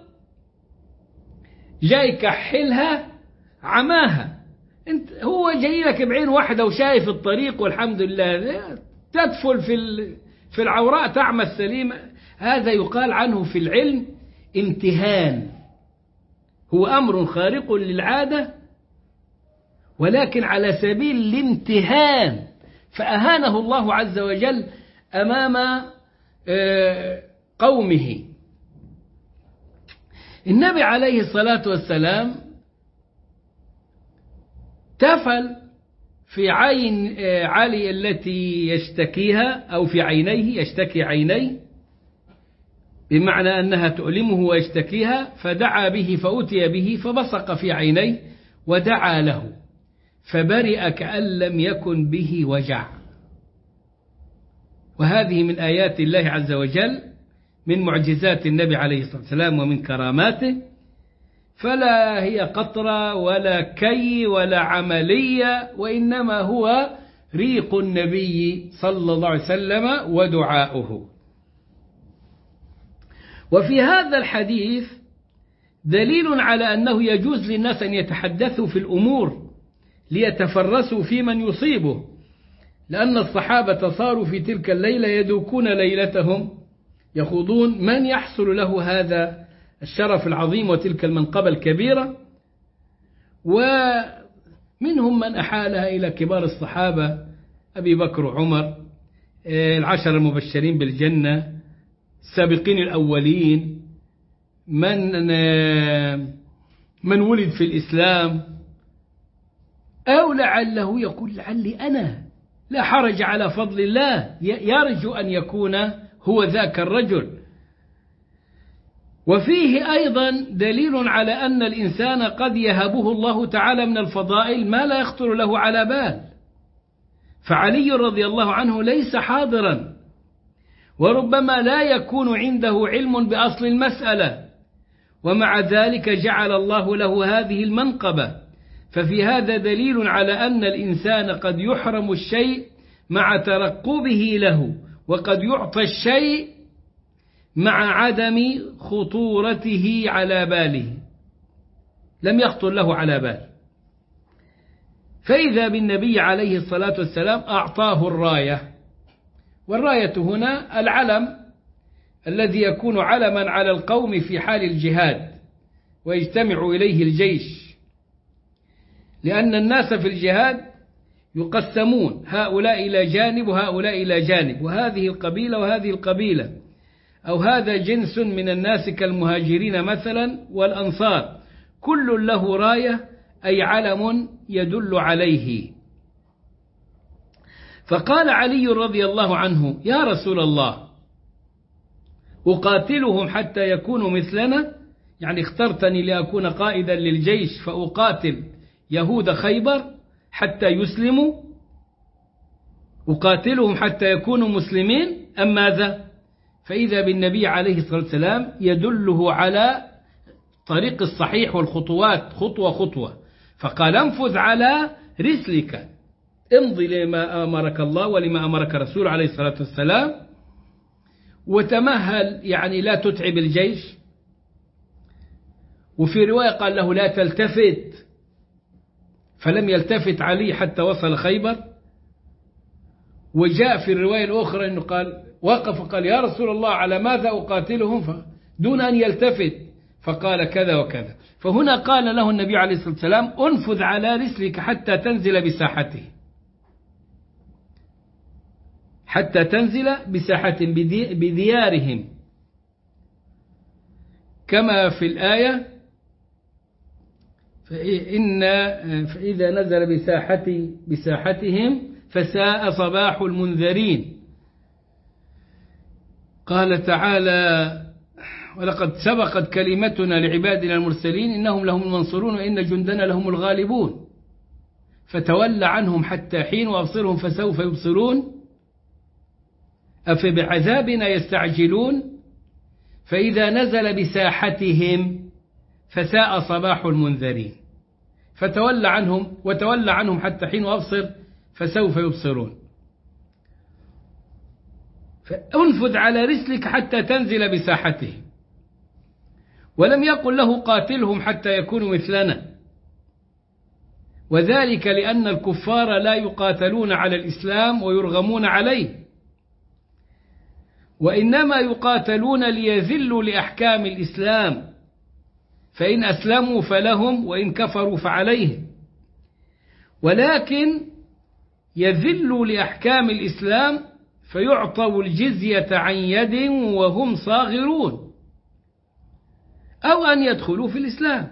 جاي كحلها عماها. انت هو جاي لك بعين واحدة وشايف الطريق والحمد لله، تدفل في في العوراء تعمى السليم، هذا يقال عنه في العلم امتهان، هو أمر خارق للعادة ولكن على سبيل الامتهان، فأهانه الله عز وجل أمام قومه. النبي عليه الصلاة والسلام تفل في عين علي التي يشتكيها، أو في عينيه، يشتكي عينيه بمعنى أنها تؤلمه ويشتكيها، فدعا به فأتي به فبصق في عينيه ودعا له فبرئ كأن لم يكن به وجع. وهذه من آيات الله عز وجل، من معجزات النبي عليه الصلاة والسلام ومن كراماته، فلا هي قطرة ولا كي ولا عملية، وإنما هو ريق النبي صلى الله عليه وسلم ودعاؤه. وفي هذا الحديث دليل على أنه يجوز للناس أن يتحدثوا في الأمور ليتفرسوا في من يصيبه، لأن الصحابة صاروا في تلك الليلة يدوكون ليلتهم، يخوضون من يحصل له هذا الشرف العظيم وتلك المنقبة الكبيرة. ومنهم من أحالها إلى كبار الصحابة، أبي بكر وعمر، العشر المبشرين بالجنة، السابقين الأولين، من من ولد في الإسلام، أو لعله يقول لعلي أنا، لا حرج على فضل الله، يرجو أن يكون هو ذاك الرجل. وفيه أيضا دليل على أن الإنسان قد يهبه الله تعالى من الفضائل ما لا يخطر له على بال، فعلي رضي الله عنه ليس حاضرا، وربما لا يكون عنده علم بأصل المسألة، ومع ذلك جعل الله له هذه المنقبة. ففي هذا دليل على أن الإنسان قد يحرم الشيء مع ترقبه له، وقد يعطى الشيء مع عدم خطورته على باله، لم يخطر له على بال. فإذا بالنبي عليه الصلاة والسلام أعطاه الراية، والراية هنا العلم الذي يكون علما على القوم في حال الجهاد ويجتمع إليه الجيش، لأن الناس في الجهاد يقسمون، هؤلاء إلى جانب وهؤلاء إلى جانب، وهذه القبيلة وهذه القبيلة، أو هذا جنس من الناس كالمهاجرين مثلا والأنصار، كل له راية أي علم يدل عليه. فقال علي رضي الله عنه: يا رسول الله، أقاتلهم حتى يكونوا مثلنا؟ يعني اخترتني لأكون قائدا للجيش فأقاتل يهود خيبر حتى يسلموا؟ أقاتلهم حتى يكونوا مسلمين أم ماذا؟ فإذا بالنبي عليه الصلاة والسلام يدله على طريق الصحيح والخطوات خطوة خطوة، فقال: انفذ على رسلك، امضي لما أمرك الله ولما أمرك رسول عليه الصلاة والسلام، وتمهل، يعني لا تتعب الجيش. وفي رواية قال له: لا تلتفت، فلم يلتفت علي حتى وصل خيبر. وجاء في الرواية الأخرى أنه قال وقف قال: يا رسول الله، على ماذا أقاتلهم؟ دون أن يلتفت، فقال كذا وكذا. فهنا قال له النبي عليه الصلاة والسلام: انفذ على رسلك حتى تنزل بساحته، حتى تنزل بساحة بديارهم، كما في الآية: فإن فإذا نزل بساحة بساحتهم فساء صباح المنذرين. قال تعالى: ولقد سبقت كلمتنا لعبادنا المرسلين إنهم لهم المنصورون وإن جندنا لهم الغالبون. فتولى عنهم حتى حين وأبصرهم فسوف يبصرون. أفبعذابنا يستعجلون. فإذا نزل بساحتهم فساء صباح المنذرين. فتولى عنهم وتولى عنهم حتى حين وأبصر فسوف يبصرون. فانفذ على رسلك حتى تنزل بساحته. ولم يقل له: قاتلهم حتى يكونوا مثلنا، وذلك لأن الكفار لا يقاتلون على الإسلام ويرغمون عليه، وإنما يقاتلون ليذلوا لأحكام الإسلام، فإن أسلموا فلهم وإن كفروا فعليهم، ولكن يذلوا لأحكام الإسلام فيعطوا الجزية عن يد وهم صاغرون، أو أن يدخلوا في الإسلام.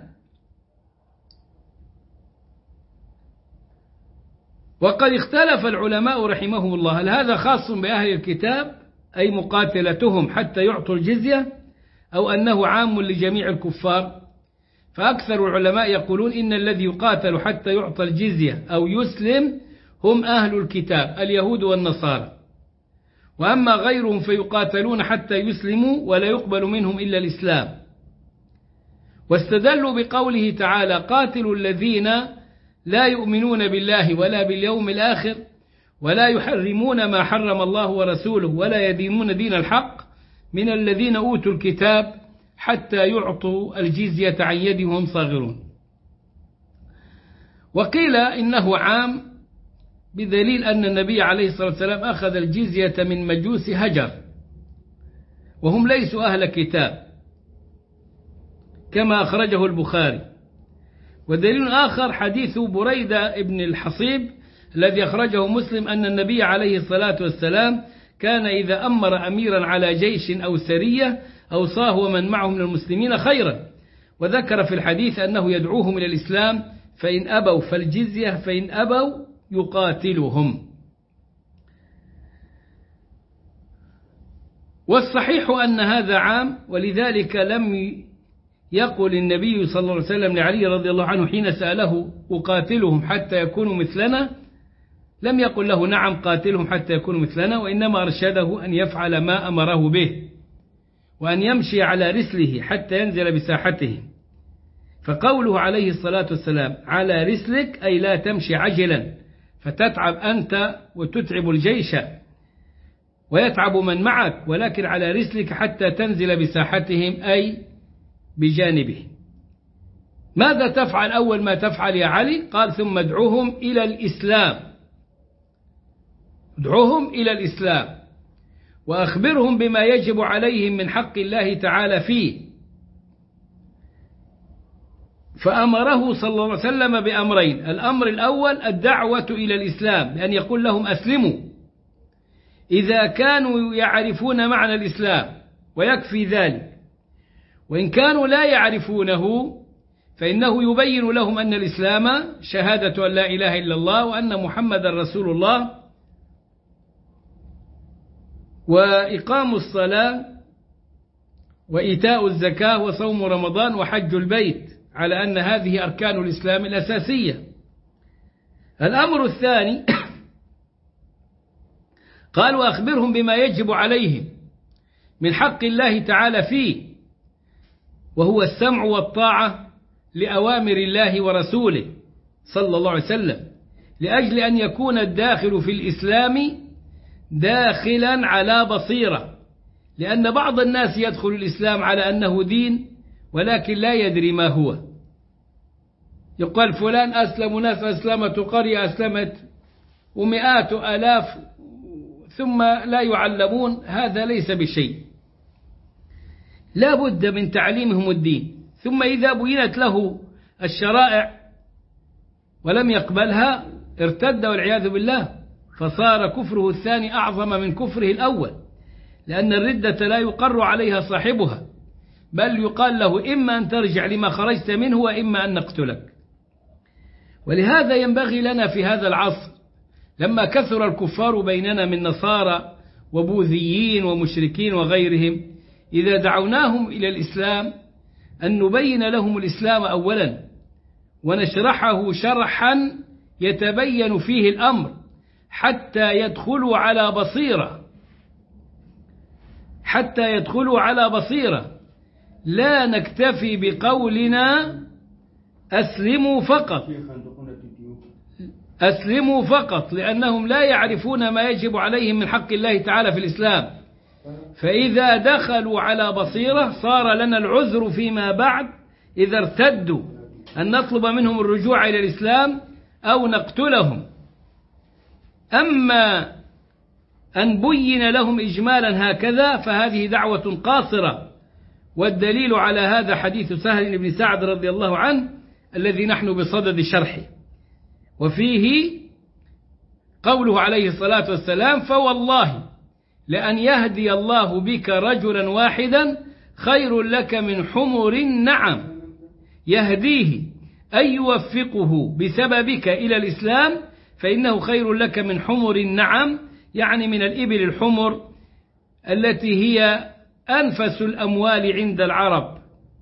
وقد اختلف العلماء رحمهم الله، هل هذا خاص بأهل الكتاب أي مقاتلتهم حتى يعطوا الجزية، أو أنه عام لجميع الكفار؟ فأكثر العلماء يقولون إن الذي يقاتل حتى يعطى الجزية أو يسلم هم أهل الكتاب اليهود والنصارى، وأما غيرهم فيقاتلون حتى يسلموا ولا يقبل منهم إلا الإسلام. واستدلوا بقوله تعالى: قاتلوا الذين لا يؤمنون بالله ولا باليوم الآخر ولا يحرمون ما حرم الله ورسوله ولا يدينون دين الحق من الذين أوتوا الكتاب حتى يعطوا الجزية عن يد وهم صاغرون. وقيل إنه عام بدليل أن النبي عليه الصلاة والسلام أخذ الجزية من مجوس هجر وهم ليسوا أهل كتاب كما أخرجه البخاري. ودليل آخر حديث بريدة ابن الحصيب الذي أخرجه مسلم أن النبي عليه الصلاة والسلام كان إذا أمر أميرا على جيش أو سرية أوصاه ومن معه من المسلمين خيرا، وذكر في الحديث أنه يدعوهم إلى الإسلام، فإن أبوا فالجزية، فإن أبوا يقاتلهم. والصحيح أن هذا عام، ولذلك لم يقل النبي صلى الله عليه وسلم لعلي رضي الله عنه حين سأله: أقاتلهم حتى يكونوا مثلنا؟ لم يقل له: نعم قاتلهم حتى يكونوا مثلنا، وإنما أرشده أن يفعل ما أمره به، وأن يمشي على رسله حتى ينزل بساحتهم. فقوله عليه الصلاة والسلام على رسلك أي لا تمشي عجلا فتتعب أنت وتتعب الجيش ويتعب من معك، ولكن على رسلك حتى تنزل بساحتهم أي بجانبهم. ماذا تفعل أول ما تفعل يا علي؟ قال: ثم ادعوهم إلى الإسلام، ادعوهم إلى الإسلام وأخبرهم بما يجب عليهم من حق الله تعالى فيه. فأمره صلى الله عليه وسلم بأمرين: الأمر الأول الدعوة إلى الإسلام، بأن يقول لهم أسلموا إذا كانوا يعرفون معنى الإسلام، ويكفي ذلك. وإن كانوا لا يعرفونه فإنه يبين لهم أن الإسلام شهادة أن لا إله إلا الله وأن محمد رسول الله، وإقام الصلاة وإيتاء الزكاة وصوم رمضان وحج البيت، على أن هذه أركان الإسلام الأساسية. الأمر الثاني قال: وأخبرهم بما يجب عليهم من حق الله تعالى فيه، وهو السمع والطاعة لأوامر الله ورسوله صلى الله عليه وسلم، لأجل أن يكون الداخل في الإسلام داخلا على بصيرة، لأن بعض الناس يدخل الإسلام على أنه دين ولكن لا يدري ما هو. يقال فلان أسلم، ناس أسلمت، قرية أسلمت، ومئات آلاف، ثم لا يعلمون. هذا ليس بشيء، لا بد من تعليمهم الدين. ثم إذا بينت له الشرائع ولم يقبلها ارتد والعياذ بالله، فصار كفره الثاني أعظم من كفره الأول، لأن الردة لا يقر عليها صاحبها، بل يقال له إما أن ترجع لما خرجت منه وإما أن نقتلك. ولهذا ينبغي لنا في هذا العصر لما كثر الكفار بيننا من نصارى وبوذيين ومشركين وغيرهم، إذا دعوناهم إلى الإسلام أن نبين لهم الإسلام أولا ونشرحه شرحا يتبين فيه الأمر حتى يدخلوا على بصيرة، حتى يدخلوا على بصيرة. لا نكتفي بقولنا أسلموا فقط، أسلموا فقط، لأنهم لا يعرفون ما يجب عليهم من حق الله تعالى في الإسلام. فإذا دخلوا على بصيرة صار لنا العذر فيما بعد إذا ارتدوا أن نطلب منهم الرجوع إلى الإسلام أو نقتلهم. أما أن بين لهم إجمالا هكذا فهذه دعوة قاصرة. والدليل على هذا حديث سهل بن سعد رضي الله عنه الذي نحن بصدد شرحه، وفيه قوله عليه الصلاة والسلام: فوالله لأن يهدي الله بك رجلا واحدا خير لك من حمر النعم. يهديه أي يوفقه بسببك إلى الإسلام فإنه خير لك من حمر النعم، يعني من الإبل الحمر التي هي أنفس الأموال عند العرب.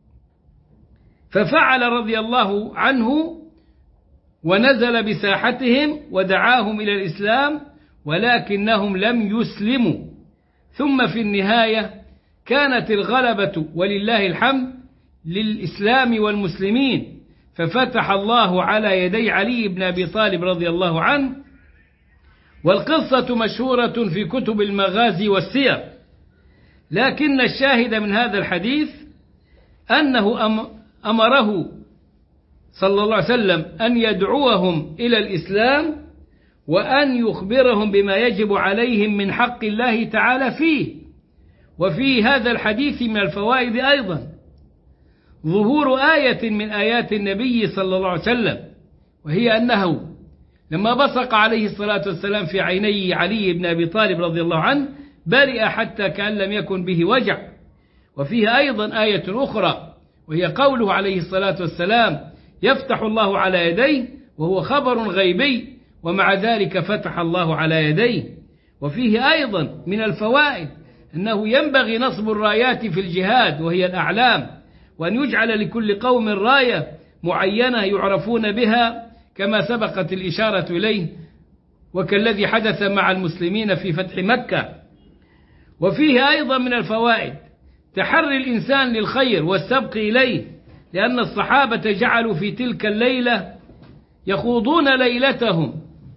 ففعل رضي الله عنه ونزل بساحتهم ودعاهم إلى الإسلام، ولكنهم لم يسلموا. ثم في النهاية كانت الغلبة ولله الحمد للإسلام والمسلمين، ففتح الله على يدي علي بن أبي طالب رضي الله عنه. والقصة مشهورة في كتب المغازي والسير، لكن الشاهد من هذا الحديث أنه أمره صلى الله عليه وسلم أن يدعوهم إلى الإسلام وأن يخبرهم بما يجب عليهم من حق الله تعالى فيه. وفي هذا الحديث من الفوائد أيضا ظهور آية من آيات النبي صلى الله عليه وسلم، وهي أنه لما بصق عليه الصلاة والسلام في عيني علي بن أبي طالب رضي الله عنه برئ حتى كأن لم يكن به وجع. وفيها أيضا آية أخرى وهي قوله عليه الصلاة والسلام: يفتح الله على يديه، وهو خبر غيبي ومع ذلك فتح الله على يديه. وفيه أيضا من الفوائد أنه ينبغي نصب الرايات في الجهاد وهي الأعلام، وأن يجعل لكل قوم راية معينة يعرفون بها كما سبقت الإشارة إليه، وكالذي حدث مع المسلمين في فتح مكة. وفيه أيضا من الفوائد تحري الإنسان للخير والسبق إليه، لأن الصحابة جعلوا في تلك الليلة يخوضون ليلتهم،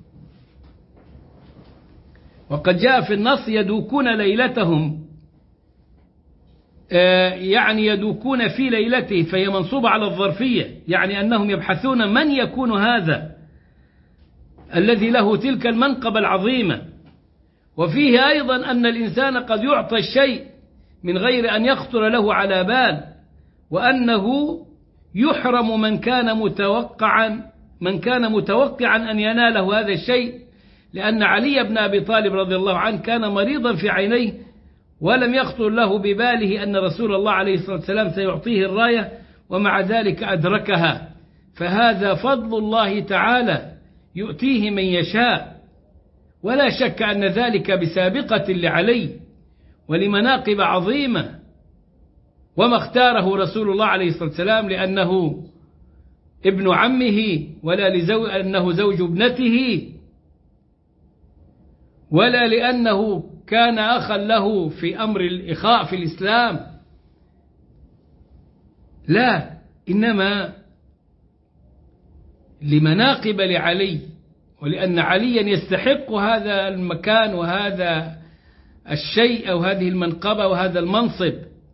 وقد جاء في النص يدوكون ليلتهم، يعني يدوكون في ليلته، فهي منصوبة على الظرفية، يعني أنهم يبحثون من يكون هذا الذي له تلك المنقبة العظيمة. وفيه أيضا أن الإنسان قد يعطى الشيء من غير أن يخطر له على بال، وأنه يحرم من كان متوقعا من كان متوقعا أن يناله هذا الشيء، لأن علي بن أبي طالب رضي الله عنه كان مريضا في عينيه ولم يخطر له بباله أن رسول الله عليه الصلاة والسلام سيعطيه الراية، ومع ذلك أدركها. فهذا فضل الله تعالى يؤتيه من يشاء، ولا شك أن ذلك بسابقة لعلي ولمناقب عظيمة، وما اختاره رسول الله عليه الصلاة والسلام لأنه ابن عمه، ولا لزو... أنه زوج ابنته، ولا لأنه كان أخا له في أمر الإخاء في الإسلام، لا، إنما لمناقب لعلي، ولأن عليا يستحق هذا المكان وهذا الشيء أو هذه المنقبة وهذا المنصب.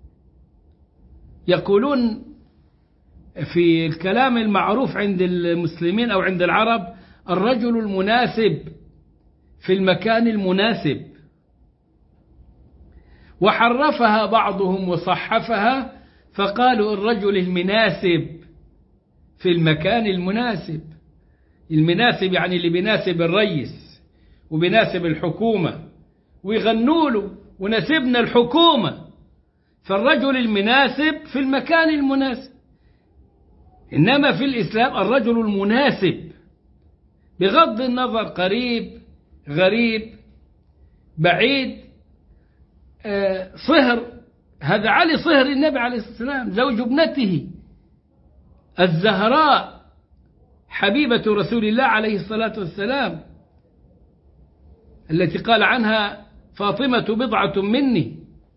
يقولون في الكلام المعروف عند المسلمين أو عند العرب: الرجل المناسب في المكان المناسب، وحرفها بعضهم وصحفها فقالوا الرجل المناسب في المكان المناسب. المناسب يعني اللي بيناسب الرئيس وبيناسب الحكومة، ويغنوا له ونسبنا الحكومة. فالرجل المناسب في المكان المناسب، إنما في الإسلام الرجل المناسب بغض النظر قريب غريب بعيد. آه صهر، هذا علي صهر النبي عليه الصلاة والسلام زوج ابنته الزهراء حبيبة رسول الله عليه الصلاة والسلام، التي قال عنها فاطمة بضعة مني.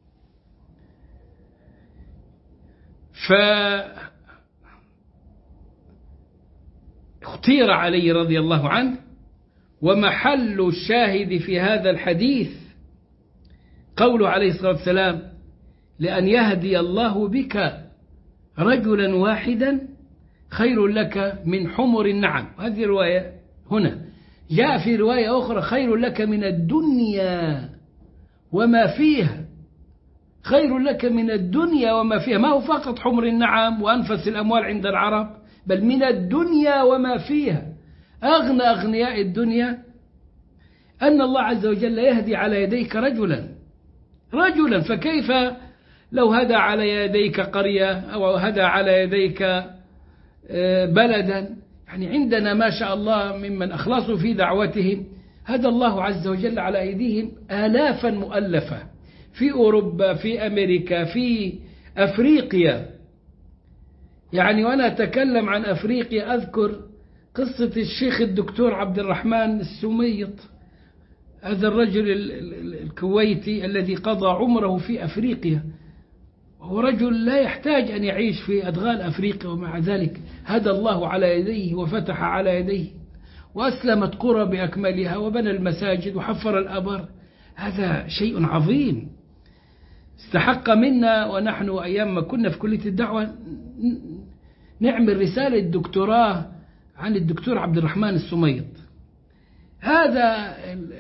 فاختير علي رضي الله عنه. ومحل الشاهد في هذا الحديث قوله عليه الصلاة والسلام: لأن يهدي الله بك رجلا واحدا خير لك من حمر النعم. هذه الرواية هنا جاء في رواية أخرى خير لك من الدنيا وما فيها، خير لك من الدنيا وما فيها، ما هو فقط حمر النعم وأنفس الأموال عند العرب، بل من الدنيا وما فيها. أغنى أغنياء الدنيا أن الله عز وجل يهدي على يديك رجلا رجلا فكيف لو هدى على يديك قرية أو هدى على يديك بلدا؟ يعني عندنا ما شاء الله ممن أخلصوا في دعوتهم هدى الله عز وجل على أيديهم آلافا مؤلفة في أوروبا، في أمريكا، في أفريقيا. يعني وأنا أتكلم عن أفريقيا أذكر قصة الشيخ الدكتور عبد الرحمن السميط، هذا الرجل الكويتي الذي قضى عمره في أفريقيا، وهو رجل لا يحتاج أن يعيش في أدغال أفريقيا، ومع ذلك هدى الله على يديه وفتح على يديه وأسلمت قرى بأكملها وبنى المساجد وحفر الآبار. هذا شيء عظيم استحق منا، ونحن أيام ما كنا في كلية الدعوة نعمل رسالة دكتوراه عن الدكتور عبد الرحمن السميط. هذا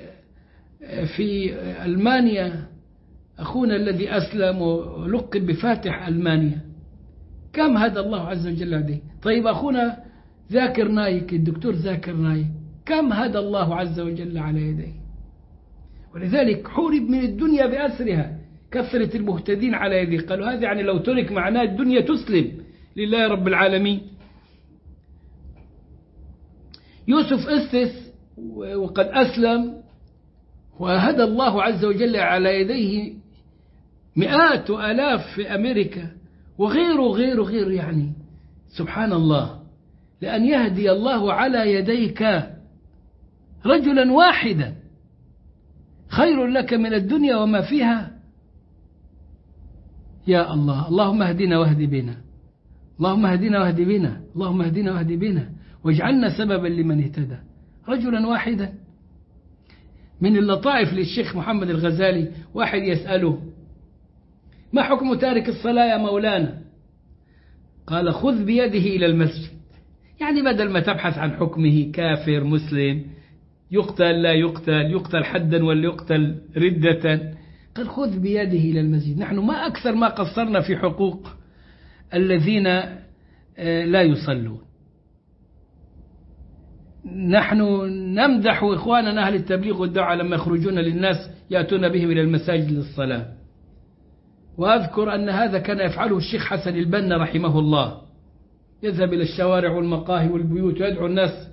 في ألمانيا أخونا الذي أسلم ولقب بفاتح ألمانيا، كم هدى الله عز وجل عليه. طيب أخونا ذاكر نايك، الدكتور ذاكر نايك، كم هدى الله عز وجل على يديه. ولذلك حورب من الدنيا بأسرها، كثرة المهتدين على يديه. قالوا هذا يعني لو ترك معناه الدنيا تسلم لله رب العالمين. يوسف أستس وقد أسلم وهدى الله عز وجل على يديه مئات وآلاف في أمريكا وغيره غيره غيره. يعني سبحان الله، لأن يهدي الله على يديك رجلا واحدا خير لك من الدنيا وما فيها. يا الله، اللهم اهدنا واهد بنا، اللهم اهدنا واهد بنا، اللهم اهدنا واهد بنا واجعلنا سببا لمن اهتدى. رجلا واحدا. من اللطائف للشيخ محمد الغزالي واحد يسأله ما حكم تارك الصلاة يا مولانا؟ قال خذ بيده إلى المسجد. يعني بدل ما تبحث عن حكمه كافر مسلم، يقتل لا يقتل، يقتل حدا ولا يقتل ردة، قال خذ بيده إلى المسجد. نحن ما أكثر ما قصرنا في حقوق الذين لا يصلون. نحن نمدح إخواننا أهل التبليغ والدعوة لما يخرجون للناس يأتون بهم إلى المساجد للصلاة. وأذكر أن هذا كان يفعله الشيخ حسن البنا رحمه الله، يذهب إلى الشوارع والمقاهي والبيوت ويدعو الناس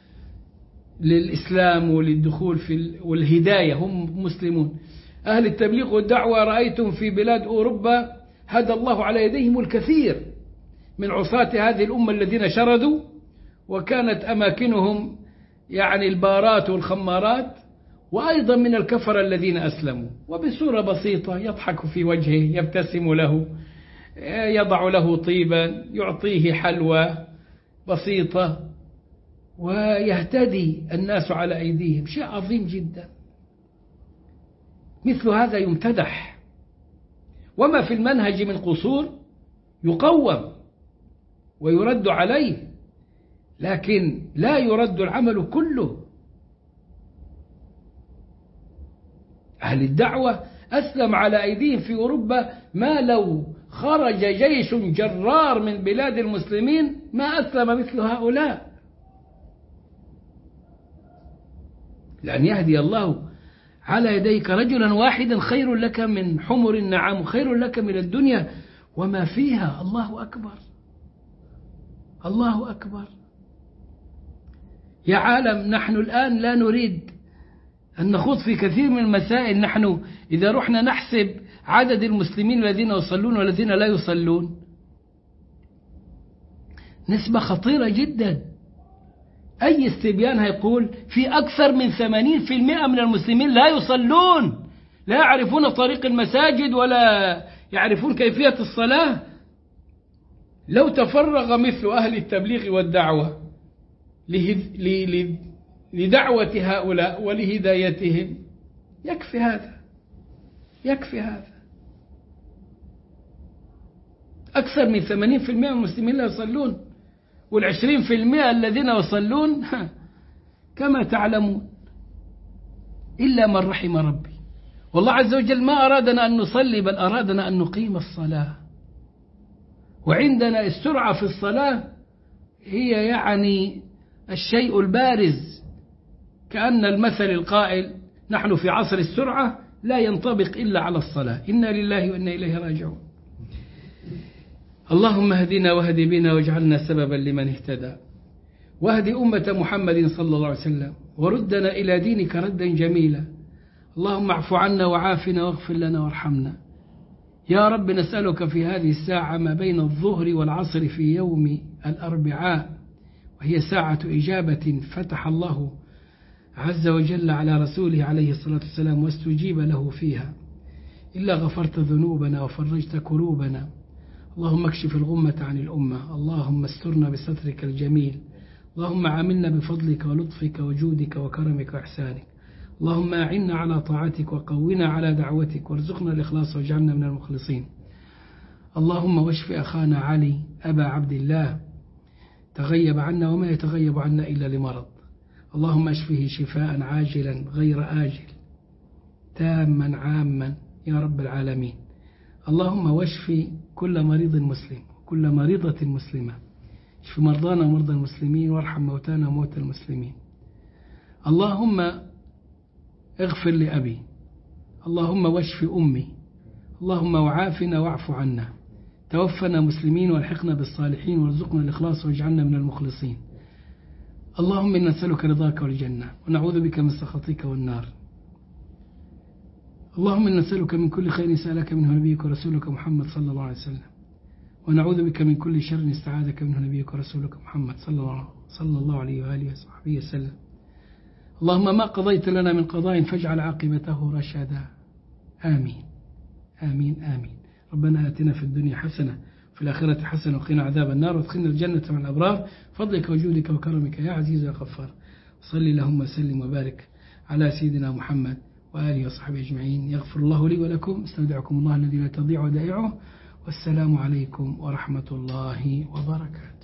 للإسلام وللدخول في والهداية، هم مسلمون. أهل التبليغ والدعوة رأيتم في بلاد أوروبا هدى الله على يديهم الكثير من عصاة هذه الأمة الذين شردوا، وكانت أماكنهم يعني البارات والخمارات، وأيضا من الكفر الذين أسلموا، وبصورة بسيطة يضحك في وجهه، يبتسم له، يضع له طيبا، يعطيه حلوى بسيطة، ويهتدي الناس على أيديهم. شيء عظيم جدا، مثل هذا يمتدح، وما في المنهج من قصور يقوم ويرد عليه، لكن لا يرد العمل كله. أهل الدعوة أسلم على أيديهم في أوروبا ما لو خرج جيش جرار من بلاد المسلمين ما أسلم مثل هؤلاء. لأن يهدي الله على يديك رجلا واحدا خير لك من حمر النعم، خير لك من الدنيا وما فيها. الله أكبر، الله أكبر. يا عالم، نحن الآن لا نريد أن نخوض في كثير من المسائل. نحن إذا رحنا نحسب عدد المسلمين الذين يصلون والذين لا يصلون، نسبة خطيرة جدا. أي استبيان هيقول في أكثر من ثمانين بالمئة من المسلمين لا يصلون، لا يعرفون طريق المساجد ولا يعرفون كيفية الصلاة. لو تفرغ مثل أهل التبليغ والدعوة لدعوة هؤلاء ولهدايتهم يكفي هذا، يكفي هذا. أكثر من ثمانين بالمئة من المسلمين لا يصلون، والعشرين في المئة الذين يصلون كما تعلمون إلا من رحم ربي. والله عز وجل ما أرادنا أن نصلي بل أرادنا أن نقيم الصلاة. وعندنا السرعة في الصلاة هي يعني الشيء البارز، كأن المثل القائل نحن في عصر السرعة لا ينطبق إلا على الصلاة. إنا لله وإنا إليه راجعون. اللهم اهدنا واهد بنا واجعلنا سببا لمن اهتدى، واهد أمة محمد صلى الله عليه وسلم، وردنا إلى دينك ردا جميلا. اللهم اعف عنا وعافنا واغفر لنا وارحمنا. يا رب نسألك في هذه الساعة ما بين الظهر والعصر في يوم الأربعاء، وهي ساعة إجابة فتح الله عز وجل على رسوله عليه الصلاة والسلام واستجيب له فيها، إلا غفرت ذنوبنا وفرجت كروبنا. اللهم اكشف الغمة عن الأمة، اللهم استرنا بسترك الجميل، اللهم عاملنا بفضلك ولطفك وجودك وكرمك وإحسانك. اللهم أعنا على طاعتك وقونا على دعوتك وارزقنا الإخلاص واجعلنا من المخلصين. اللهم واشف أخانا علي أبا عبد الله، تغيب عنا وما يتغيب عنا إلا لمرض. اللهم اشفه شفاء عاجلا غير آجل تاما عاما يا رب العالمين. اللهم واشف كل مريض مسلم وكل مريضة مسلمة، اشف مرضانا ومرضى المسلمين وارحم موتانا وموتى المسلمين. اللهم اغفر لأبي، اللهم واشف أمي، اللهم وعافنا واعف عنا، توفنا مسلمين والحقنا بالصالحين وارزقنا الإخلاص واجعلنا من المخلصين. اللهم إنا نسألك رضاك والجنة ونعوذ بك من سخطك والنار. اللهم إنا نسألك من كل خير سألك منه نبيك ورسولك محمد صلى الله عليه وسلم، ونعوذ بك من كل شر استعاذك منه نبيك ورسولك محمد صلى الله عليه وآله وصحبه وسلم. اللهم ما قضيت لنا من قضاء فاجعل عاقبته رشدا. آمين آمين آمين. ربنا آتنا في الدنيا حسنة في الآخرة حسنة وقنا عذاب النار وادخلنا الجنة مع الأبرار فضلك وجودك وكرمك يا عزيز يا غفار. صلي اللهم وسلم وبارك على سيدنا محمد وآله وصحبه أجمعين. يغفر الله لي ولكم. استودعكم الله الذي لا تضيع ودائعه، والسلام عليكم ورحمة الله وبركاته.